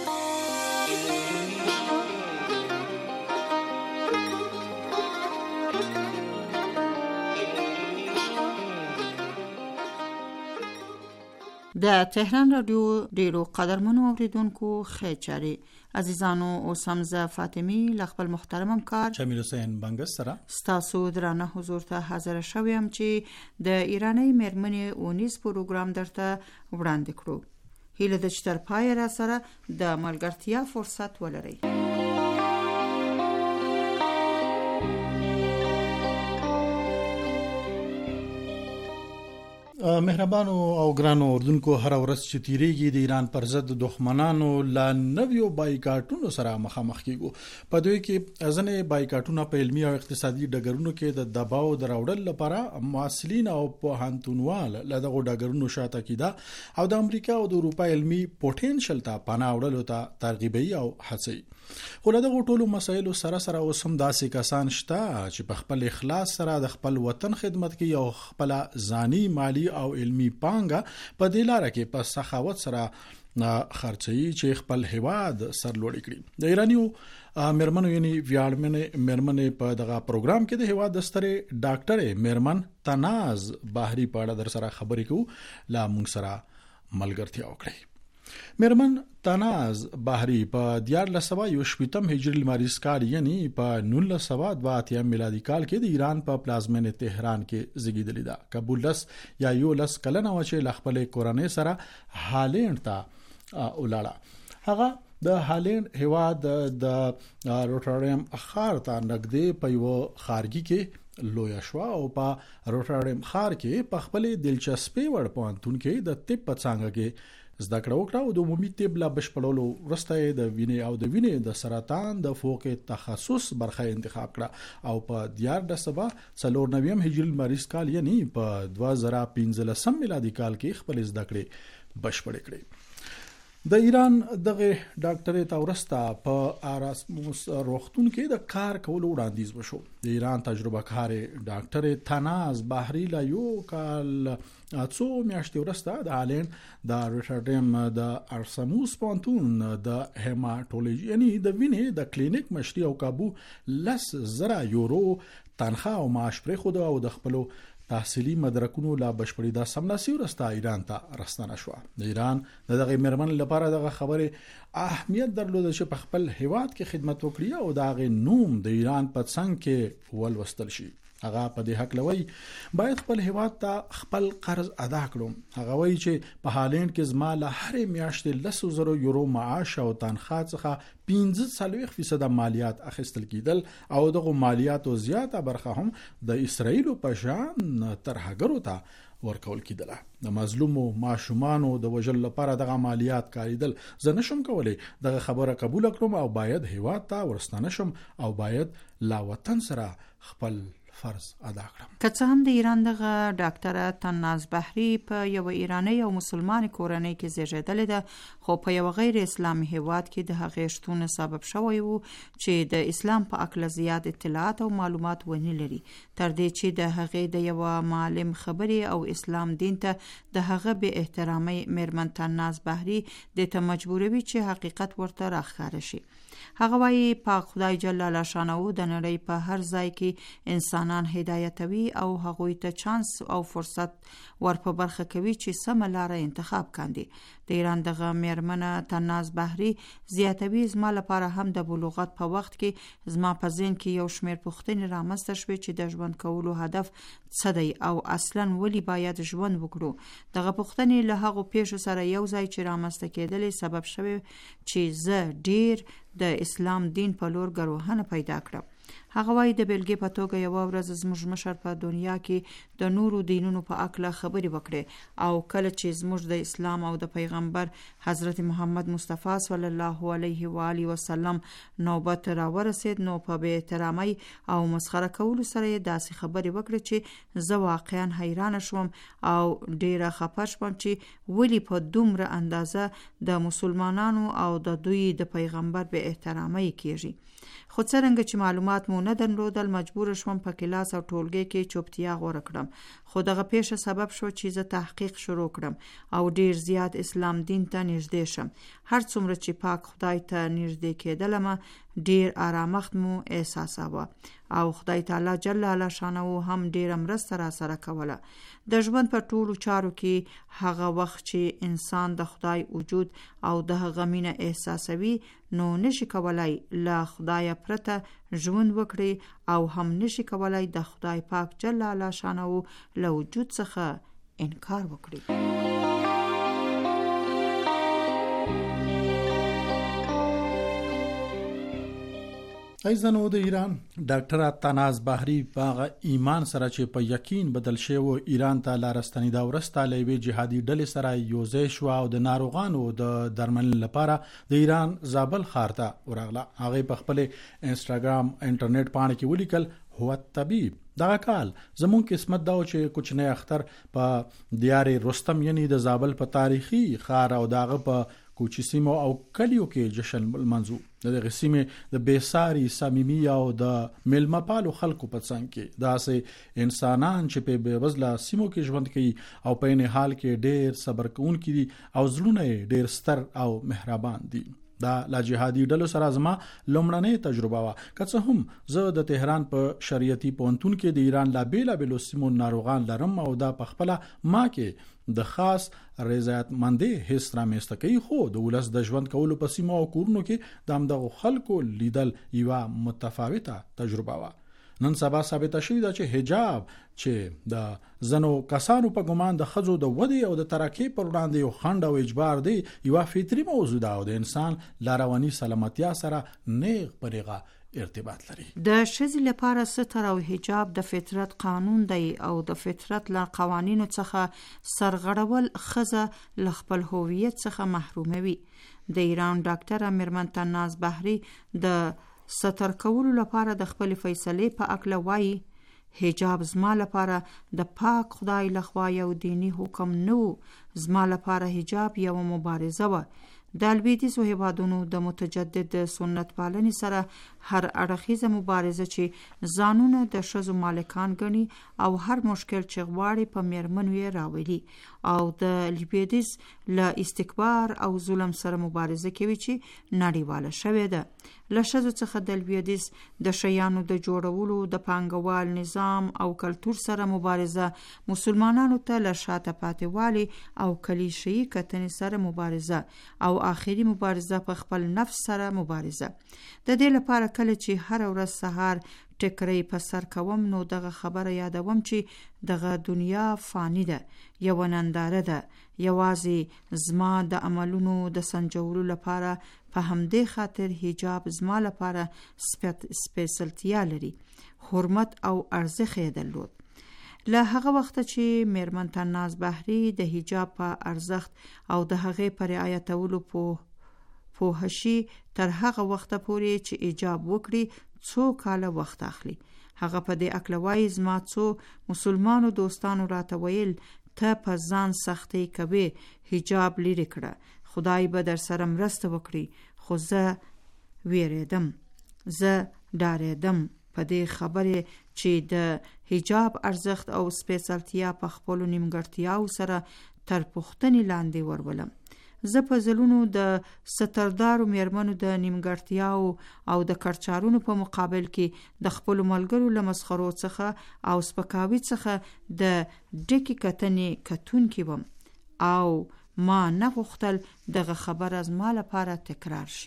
د تهران رادیو ډیرو قدرمنو اوریدونکو خیچاري عزیزانو، اوس هم زه فاطمی له خپل محترم همکار جمیل حسین بنګس سره ستاسو درانه حضور ته حاضر شوم چې د ایرانی میرمنې اونیز پروګرام درته وړاندې کړو. هیله ده چې تر پایه را سره د ملګرتیا فرصت ولرئ. مهربانو او ګرانو اردوونکو، هر ورځ چې تیریږي د ایران پر ضد دښمنانو لا نویو بایکاټونو سره مخامخ کیږو. په دوی کې ځنې بایکاټونه په علمي او اقتصادي ډګرونو کې د دباو دراوړل لپاره مسؤلین او پوهنتونوال له دغو ډګرونو شاته کیده او د امریکا او د اروپا علمي پوتنشل ته پناه وړلو ته ترغیبي او هڅوي. خو له دغو ټولو مسایلو سره سره اوس هم داسې کسان شته چې په خپل اخلاص سره د خپل وطن خدمت کوي او خپل ځاني مالی او علمي پانګه په دې لاره کې په سخاوت سره خرڅوي چې خپل هیواد سرلوړی کړي. د ایرانیو میرمنو یعنی ویاړمنې میرمنې په دغه پروګرام کې د هیواد د سترې ډاکټرې میرمن تناز بحری په اړه در سره خبرې کوو. لا موږ سره ملګرتیا وکړئ. میرمن تناز بحری په دیارلس سوه یو شپیتم هجري لمریز کال یعنی په نولس سوه دوه اتیا میلادي کال کې د ایران په پلازمینه تهران کې زیږیدلې ده. کابولس یا یولس کلنه و چې له خپلې کورنۍ سره هالند ته ولاړه. هغه د هالند هیواد د روټرډم ښار ته نږدې په یو خارګي کې لویا شو او په روټرډم ښار کې په خپلې دلچسپي وړ پوهنتون کې د طب په څانګه کې زده کړه وکړه او د عمومي طب لا بشپړولو وروسته د وینې او د وینې د سرطان د فوق تخصص برخه انتخاب کړه او په دیارلس سوه څلور نویم هجري لمریز کال یعنی په دوه زره پنځلسم میلادي کال کې خپل زده کړې بشپړې کړې. د ایران دغه ډاکټرې ته ورسته په اراسموس روغتون کې د کار کولو وړاندیز وشو. د ایران تجربه کار ډاکټرې تناز بحری لا یو کال څو میاشتې ورسته د هالند د روټردام د ارسموس پونتون د هیماتولوژي یعنی د وینې د کلینیک مشري او کابو لس زره یورو تنخواه او معاش پرې خود او د خپلو تحصیلی مدرکونو لا بشپړی دا سملاسي ورسته ایران ته راستنه شو. د ایران دغه مرمن لپاره دغه خبره اهمیت درلود چې په خپل هیواد کې خدمت وکړي او دغه نوم د ایران په څنګ کې ولوستل شي. هغه په دې حق لوي باید خپل هیواد ته خپل قرض ادا کړم. هغه وایي چې په هالند کې زما له هرې میاشتې لس زره یورو معاش او تنخواه څخه پنځه څلوېښت فیصد مالیات اخیستل کیدل او دغه مالیاتو زیاته برخه هم د اسرائیل په شان ترهګرو ته ورکول کیدله. د مظلومو ماشومانو د وژل لپاره دغه مالیات کاریدل زه نشم کولی دغه خبره قبول کړم او باید هیواد ته ورستانه شم او باید لا وطن سره خپل فرض ادا کړم. که څه هم د ایران دغه ډاکټره تناز بحری په یو ایرانی او مسلمان کورنۍ کې زیږیدلې ده خو په یو غیر اسلامي هیواد کې د هغې شتون سبب شوی وو چې د اسلام په اړه زیات اطلاعات او معلومات ونه لري تر دې چې د هغې د یو معلم خبرې او اسلام دین ته د هغه به احترامي میرمن تناز بحری د ته مجبوروي چې حقیقت ورته راښکاره شي. هغه وایي پاک خدای جل الله شانه د نړۍ په هر ځای کې انسانان هدایتوي او هغوی ته چانس او فرصت ور په برخه کوي چې سمه لاره انتخاب کاندي. د ایران دغه میرمنه تناز بحری زیاتوي زما لپاره هم د بلوغت په وخت کې زما په ذهن کې یو شمېر پوښتنې رامنځته شوې چې د ژوند کولو هدف څه دی او اصلا ولې باید ژوند وکړو. دغه پوښتنې له هغو پیښو سره یو ځای چې رامنځته کېدلې سبب شوی چې زه ډیر د اسلام دین په لور ګروهنه پیدا کړم. هغه وایي د بیلګې په توګه یو ورځ زموږ مشر په دنیا کې د نورو دینونو په اړه خبرې وکړې او کله چې زموږ د اسلام او د پیغمبر حضرت محمد مصطفی صلی الله علیه و آله وسلم نوبت را ورسید نو په بې احترامۍ او مسخره کولو سره یې داسې خبرې وکړې چې زه واقعا حیران شوم او ډیره خفه شوم چې ولې په دومره اندازه د مسلمانانو او د دوی د پیغمبر بې احترامۍ کیږي. خو څرنګه چې معلومات مو نه درلودل مجبور شوم په کلاس او ټولګي کې چوپتیا غوره کړم. خو دغه پیښه سبب شو چې زه تحقیق شروع کړم او ډیر زیات اسلام دین ته نږدې شم. هر څومره چې پاک خدای ته نږدې کېدلم ډیر آرامښت مو احساساوه او خدای تعالی جل الله شانه هم ډیر مرسته را سره کوله. د ژوند په ټولو چارو کې هغه وخت چې انسان د خدای وجود او د هغه مینه احساسوي نو نشي کولای له خدای پرته ژوند وکړي او هم نشي کولای د خدای پاک جل الله شانه له وجود څخه انکار وکړي. ایزنو د ایران ډاکټره تناز بحری په ایمان سره چې په یقین بدل شوی و ایران ته لارستنی دا ورسته لوي جهادي ډلې سره یوځای شو او د ناروغانو د درملنې لپاره د ایران زابل ښار ته ورغله. هغه په خپل انسټاګرام انټرنیټ باندې کې ولیکل هو طبيب. دغه کال زمون قسمت دا چې کوچنی اختر په دیار رستم یعنی د زابل په تاریخي ښار او دغه په کوچی سیمو او کلیو کې جشن منځو د غسیمه د بیساری صمیمی او د ملمپالو خلکو په څنګ کې داسې انسانان چې په بیوزله سیمو کې ژوند کوي او په نه حال کې ډېر صبر کوونکي دي او زړونه ډېر ستر او مهربان دي. دا لا جهادي ډلو سره زما لومړنۍ تجربه وا که څه هم زه د تهران په شریعتي پونتون کې د ایران لا بیلا بیلو سیمو ناروغان لرم او دا په خپل ما کې د خاص رضایت مندې حس را مېسته کوي. خو د ولس د ژوند کولو په سیمو او کورونو کې د همدغو خلکو لیدل یو متفاوته تجربه وا. نن سبا ثابت شوی دا چې حجاب چې د زنو کسانو په ګمان د خزو د ودی او د ترقی پر وړاندې یو خنډ او اجبار دی یو فطری موضوع ده او د انسان لاروانی سلامتیا سره نیغ پرېغه ارتباط لري. د ښځې لپاره ستر او حجاب د فطرت قانون دی او د فطرت له قوانینو څخه سرغړول ښځه له خپل هویت څخه محروموي. د ایران ډاکټره میرمن تناز بحری د ستر کولو لپاره د خپل فیصلې په اړه وایي حجاب زما لپاره د پاک خدای لخوا یو دینی حکم نه و. زما لپاره حجاب یو مبارزه و. د لویدیځو هیوادونو د متجدد سنت پالنې سره هر اړخیزه مبارزه چې ځانونه د ښځو مالکان ګڼي او هر مشکل چې غواړي په میرمنو یې راولي او د لویدیځ له استکبار او ظلم سره مبارزه کوي چې نړیواله شوې ده. له ښځو څخه د لویدیځ د شیانو د جوړولو د پانګوال نظام او کلتور سره مبارزه، مسلمانانو ته له شاته پاتېوالي او کلیشه‌ایي کتنې سره مبارزه او آخري مبارزه په خپل نفس سره مبارزه. د دې لپاره کله چې هر ورځ سهار ټکرې په سر کوم نو دغه خبره یادوم چې دغه دنیا فانی ده، یو ننداره ده، یوازې زما د عملونو د سنجولو لپاره په همدې خاطر حجاب زما لپاره سپیڅلتیا لري، حرمت او ارزښت یې درلود. له هغه وخت چې میرمن تناز بحری د حجاب په ارزښت او د هغې په رعایتولو پوه شي، تر هغه وخت پورې چې حجاب وکړي څو کاله وخت اخلي. هغه په دې اکله وایي زما څو مسلمانو دوستانو راته ویل ته په ځان سختي کوي، حجاب لري کړه، خدای به در سره مرسته وکړي. خو زه ویریدم، زه ډارېدم په دې خبرې چې د حجاب ارزښت او سپیڅلتیا په خپلو نیمګړتیاو سره تر پوښتنې لاندې ورولم. زه په ځلونو د ستردارو میرمنو د نیمګړتیاو او د کړچارونو په مقابل کې د خپلو ملګرو له مسخرو څخه او سپکاوي څخه د ډکې کتنې کتونکې وم او ما نه غوښتل دغه خبره زما لپاره تکرار شي،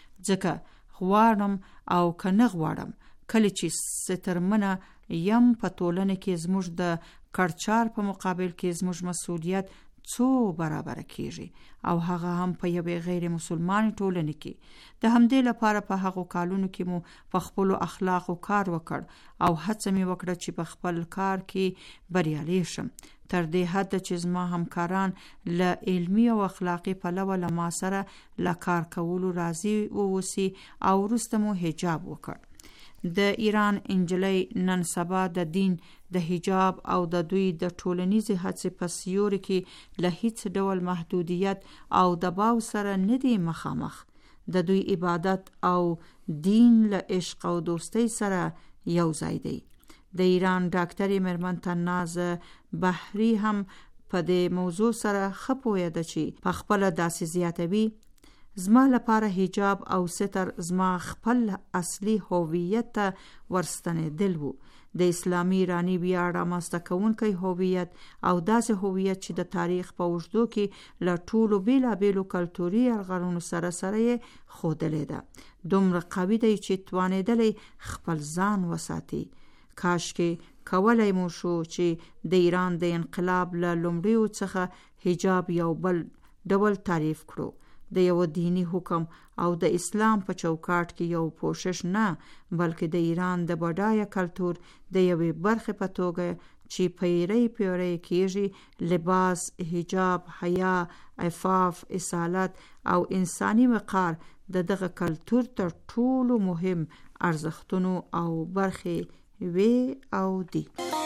ځکه غواړم او که نه غواړم کله چې سترمنه یم په ټولنه کې زموږ د کړچار په مقابل کې زموږ مسؤلیت څو برابره کیږي او هغه هم په یوې غیر مسلمان ټولنه کې. د همدې لپاره په هغو کالونو کې مو په خپلو اخلاقو کار وکړ او هڅه مې وکړه چې په خپل کار کې بریالی شم، تر دې حد چې زما همکاران له علمي او اخلاقي پلوه له ما سره له کار کولو راضي واوسي او وروسته مو حجاب وکړ. د ایران انجلۍ نن سبا د دین د حجاب او د دوی د ټولنیزې هڅې په سیوري کې له هیڅ ډول محدودیت او دباو سره نه دی مخامخ. د دوی عبادت او دین له عشق او دوستۍ سره یو ځای دی. د ایران ډاکټرې میرمن تناز بحری هم په دې موضوع سره ښه پوهېده چې په خپله داسې زیاتوي. زما لپاره حجاب او ستر زما خپل اصلي هویت ته ورستنېدل وو، د اسلامي ایرانی ویاړ رامنځته کوونکی هویت او داسې هویت چې د تاریخ په اوږدو کې له ټولو بیلابیلو کلتوري یرغلونو سره سره یې ښودلې ده. دومره قوي دی چې توانېدلی خپل ځان وساتي. کاشکې کولی مو شو چې د ایران د انقلاب له لومړیو څخه حجاب یو بل ډول تعریف کړو، د یو دینی حکم او د اسلام په چوکاټ کې یو پوشش نه، بلکې د ایران د بډایه کلتور د یوې برخې په توګه چې پیری پیری کېږي. لباس، حجاب، حیا، عفاف، اصالت او انساني وقار د دغه کلتور تر ټولو مهم ارزښتونو او برخې وی او دی.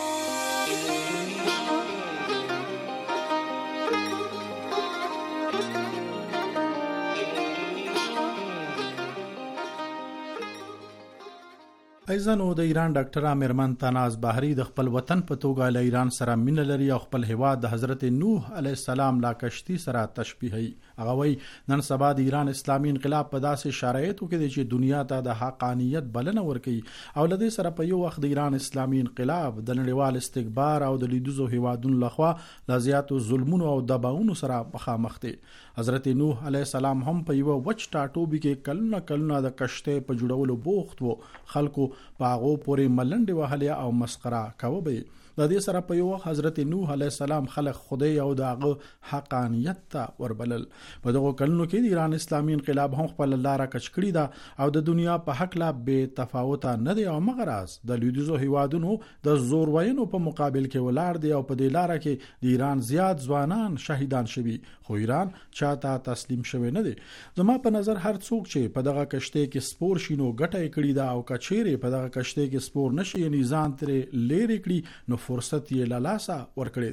ایزن او د ایران ډاکټره میرمن تناز بحری د خپل وطن په توګه له ایران سره مینه لري او خپل هیواد د حضرت نوح علیه السلام لا کشتی سره تشبیهي. هغه وایي نن سبا د ایران اسلامي انقلاب په داسې شرایطو کې دی چې دنیا ته د حقانیت بلنه ورکوي او له دې سره په یو وخت د ایران اسلامي انقلاب د نړیوال استکبار او د لیدوزو هیوادونو لخوا لا زیاتو ظلمونو او دباونو سره مخامخ دی. حضرت نوح علیه السلام هم په یو وچ ټاټوبي کې کلونه کلونه د کشته په جوړولو بوخت وو، خلکو په هغو پورې ملنډې وهلې او مسخره کوي. د دې سره په یو وخت حضرت نوح علیه السلام خلق خدای او دغه حقانیت ته وربلل. په دغه کلونو کې د ایران اسلامي انقلاب هم خپل لاره کش کړې ده او د دنیا په حق لا به تفاوت نه دی او مغرض د لیدوزو هیوادونو د زور وینو په مقابل کې ولاړ دی او په دې لاره کې د ایران زیات ځوانان شهیدان شوي، خو ایران چاته تسلیم شوی نه دی. زما په نظر هر څوک چې په دغه کشته کې سپور شینو ګټه کړی دا او کچېره په دغه کشته کې سپور نشي یعنی ځان ترې لری کړی نو فرصت یې لالاسا ورکړی دی.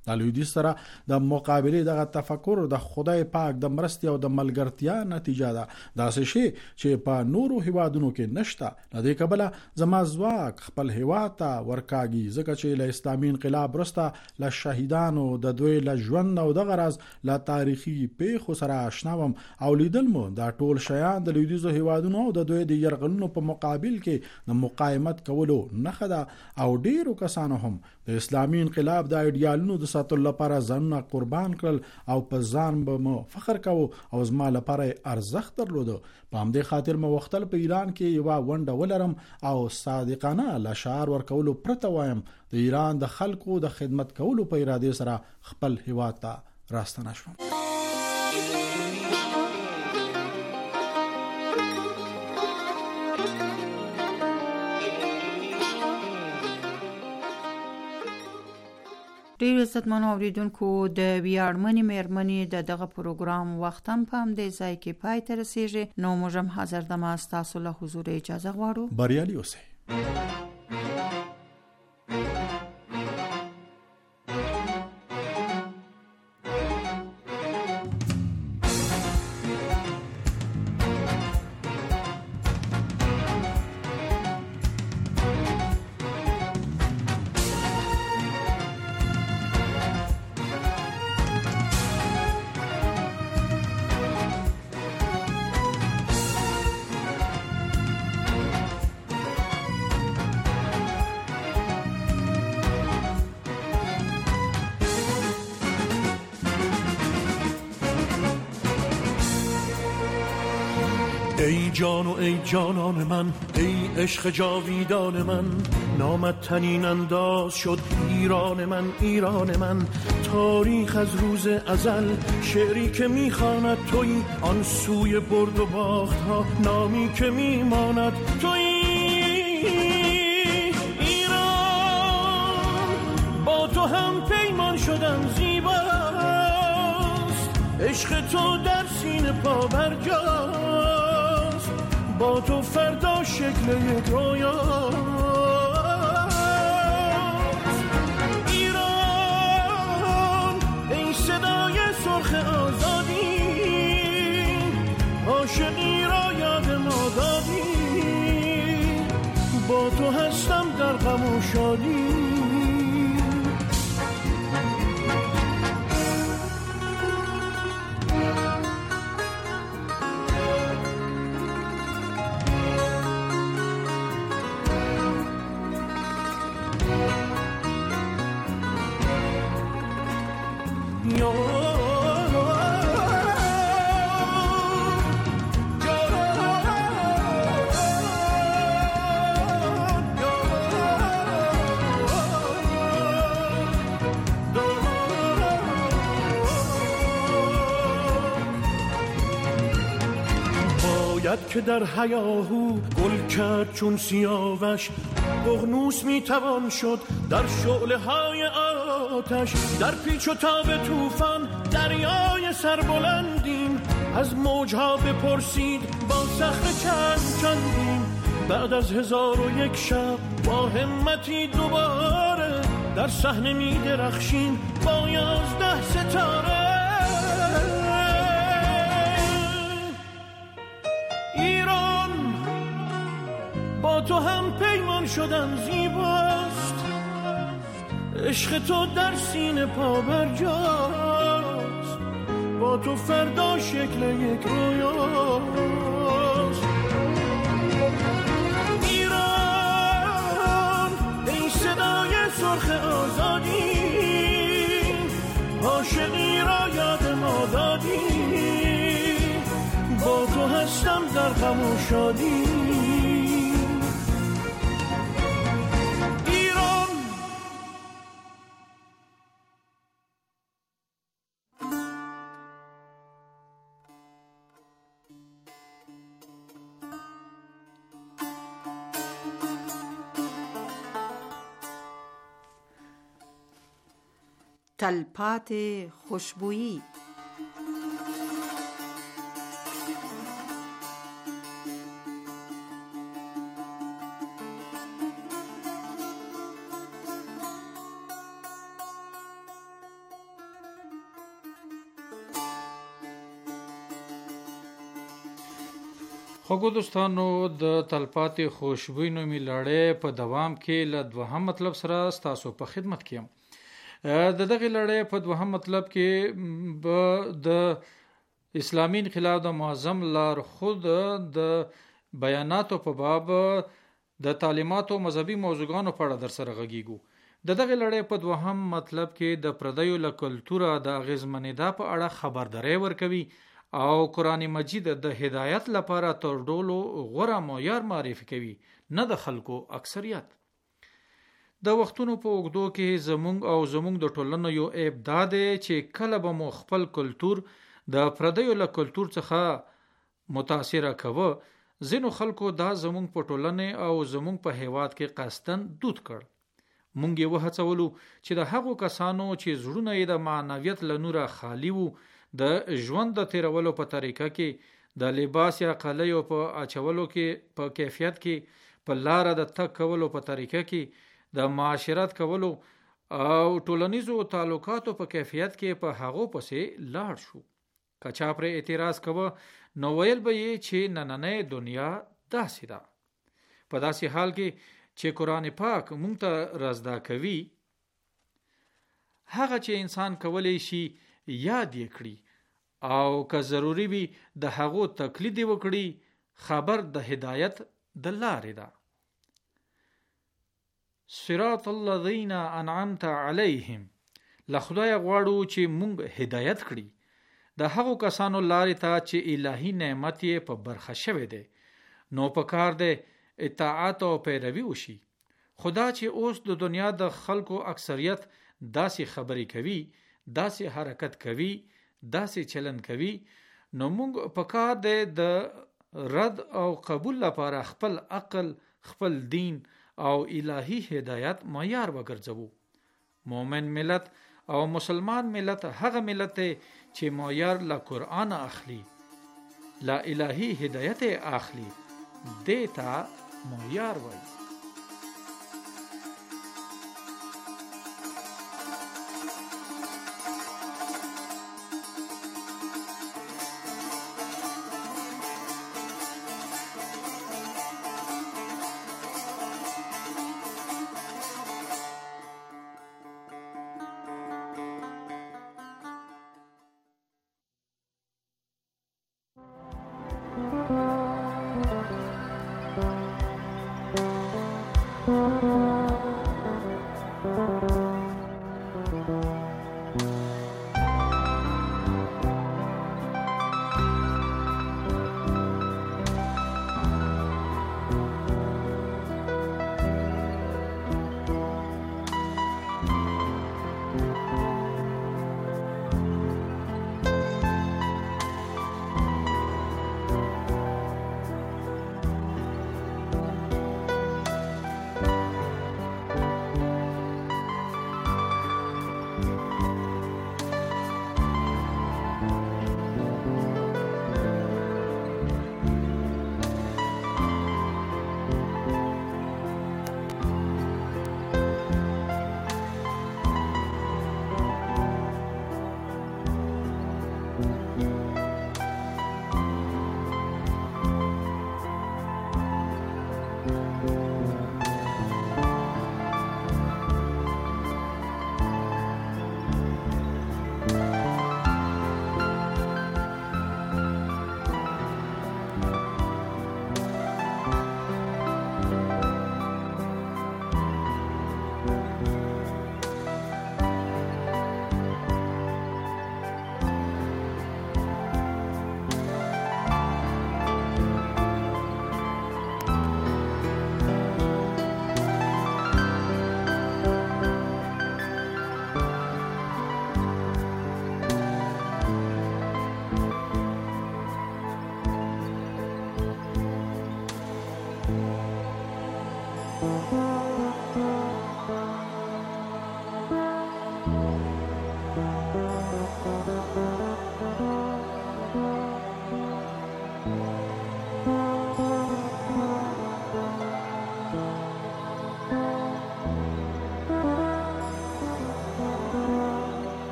د لویدیځ سره د مقابله دغه تفکر د خدای پاک د مرستي او د ملګرتیا نتیجه ده. داسې شی چې په نورو هیوادونو کې نشته. لدې کبله زما ځواک خپل هیواد ته ورکاږي ځکه چې له اسلامي انقلاب وروسته له شهیدانو د دوی له ژوند او د غرض له تاریخي پیښو سره آشنا وم او لیدل مو دا ټول شیان د لویدیځو هیوادونو او د دوی د یرغلونو په مقابل کې د مقاومت کولو نښه ده او ډیرو کسانو هم د اسلامي انقلاب د ایډیالونو د ساتلو لپاره ځانونه قربان کړل او په ځان به مو فخر کوو او زما لپاره ارزښت درلود. په همدې خاطر مو وختل په ایران کې یو ونډه ولرم او صادقانه لشعار ورکولو پرته وایم د ایران د خلکو د خدمت کولو په اراده سره خپل هیواد ته راستنه شوم. ډیر عزتمنو اوریدونکو د ویاړمنې مېرمنې د دغه پروګرام وخت هم په همدې ځای کې پای ته رسیږي. نو موږ هم حاضر دمه ستاسو له حضور اجازه غواړو. بریالي اوسئ. ای جان و ای جانان من، ای عشق جاویدان من، نامت تنین انداز شد ایران من، ایران من. تاریخ از روز ازل شعری که میخواند تویی، آن سوی برد و باخت ها نامی که میماند تویی. ایران با تو هم پیمان شدم زیباست، عشق تو در سینه پا برجاست، با تو فردا شکل یک رویاست. ایران ای صدای سرخ آزادی، عاشقی را یاد ما دادی، با تو هستم در غم و شادی. که در هیاهو گل کرد چون سیاوش، ققنوس میتوان شد در شعله های آتش. در پیچ و تاب طوفان دریای سربلندیم، از موجها بپرسید با صخره چند چندیم. بعد از هزار و یک شب با همتی دوباره، در صحنه میدرخشیم با یازده ستاره. ایران با تو هم پیمان شدم زیباست، عشق تو در سینه پا برجاست، با تو فردا شکل یک رویاست. ایران ای صدای سرخ آزادی، عاشقی را یاد ما دادی، با تو هستم در غم و شادی. ایران تلپات خوشبویی. خوږو دوستانو د تلپاتې خوشبوینو می لړۍ په دوام کې له دوهم مطلب سره ستاسو په خدمت کې یم. د دغه لړۍ په دوهم مطلب کې به د اسلامي انقلاب د معظم لارښود د بیاناتو په باب د تعلیماتو مذهبي موضوعګانو په اړه در سره غږیږو. د دغه لړۍ په دوهم مطلب کې د پردیو له کلتوره د اغیزمنېدا په اړه خبرداری ورکوي او قرآن مجید د هدایت لپاره تر ټولو غوره معیار معرفي کوي، نه د خلکو اکثریت. د وختونو په اوږدو کې زمونږ او زمونږ د ټولنو یو عیب دا دی چې کله به مو خپل کلتور د پردیو له کلتور څخه متاثره کوه، ځینو خلکو دا زمونږ په ټولنې او زمونږ په هیواد کې قصدن دود کړ. مونږ یې وهڅولو چې د هغو کسانو چې زړونه یې د معنویت له نوره خالی وو د ژوند د تیرولو په طریقه کې، د لباس یا قلیو په اچولو کې، په کیفیت کې، په لاره د تک کولو په طریقه کې، د معاشرت کولو او ټولنیزو تعلقاتو په کیفیت کې په هغو پسې لاړ شو. که چا پرې اعتراض کوه نو ویل به یې چې نننۍ دنیا داسې ده. په داسې حال کې چې قرآن پاک مونږ ته رازدا کوي هغه چې انسان کولی شي یاد یې کړي او که ضروری وي د هغو تقلید وکړي، خبر د هدایت د لارې ده. صراط الذین انعمت علیهم، له خدای غواړو چې مونږ هدایت کړي د هغو کسانو لارې ته چې الهی نعمت یې په برخه شوی دی. نو په کار دی اطاعت او پیروي وشي. خدا چې اوس د دنیا د خلکو اکثریت داسې خبرې کوي، داسې حرکت کوي، داسې چلن کوي، نو موږ په کار دی د رد او قبول لپاره خپل عقل، خپل دین او الهی هدایت معیار وګرځوو. مومن ملت او مسلمان ملت هغه ملت چې معیار له قرآن اخلي، له الهی هدایت اخلي، دیتا معیار وایي.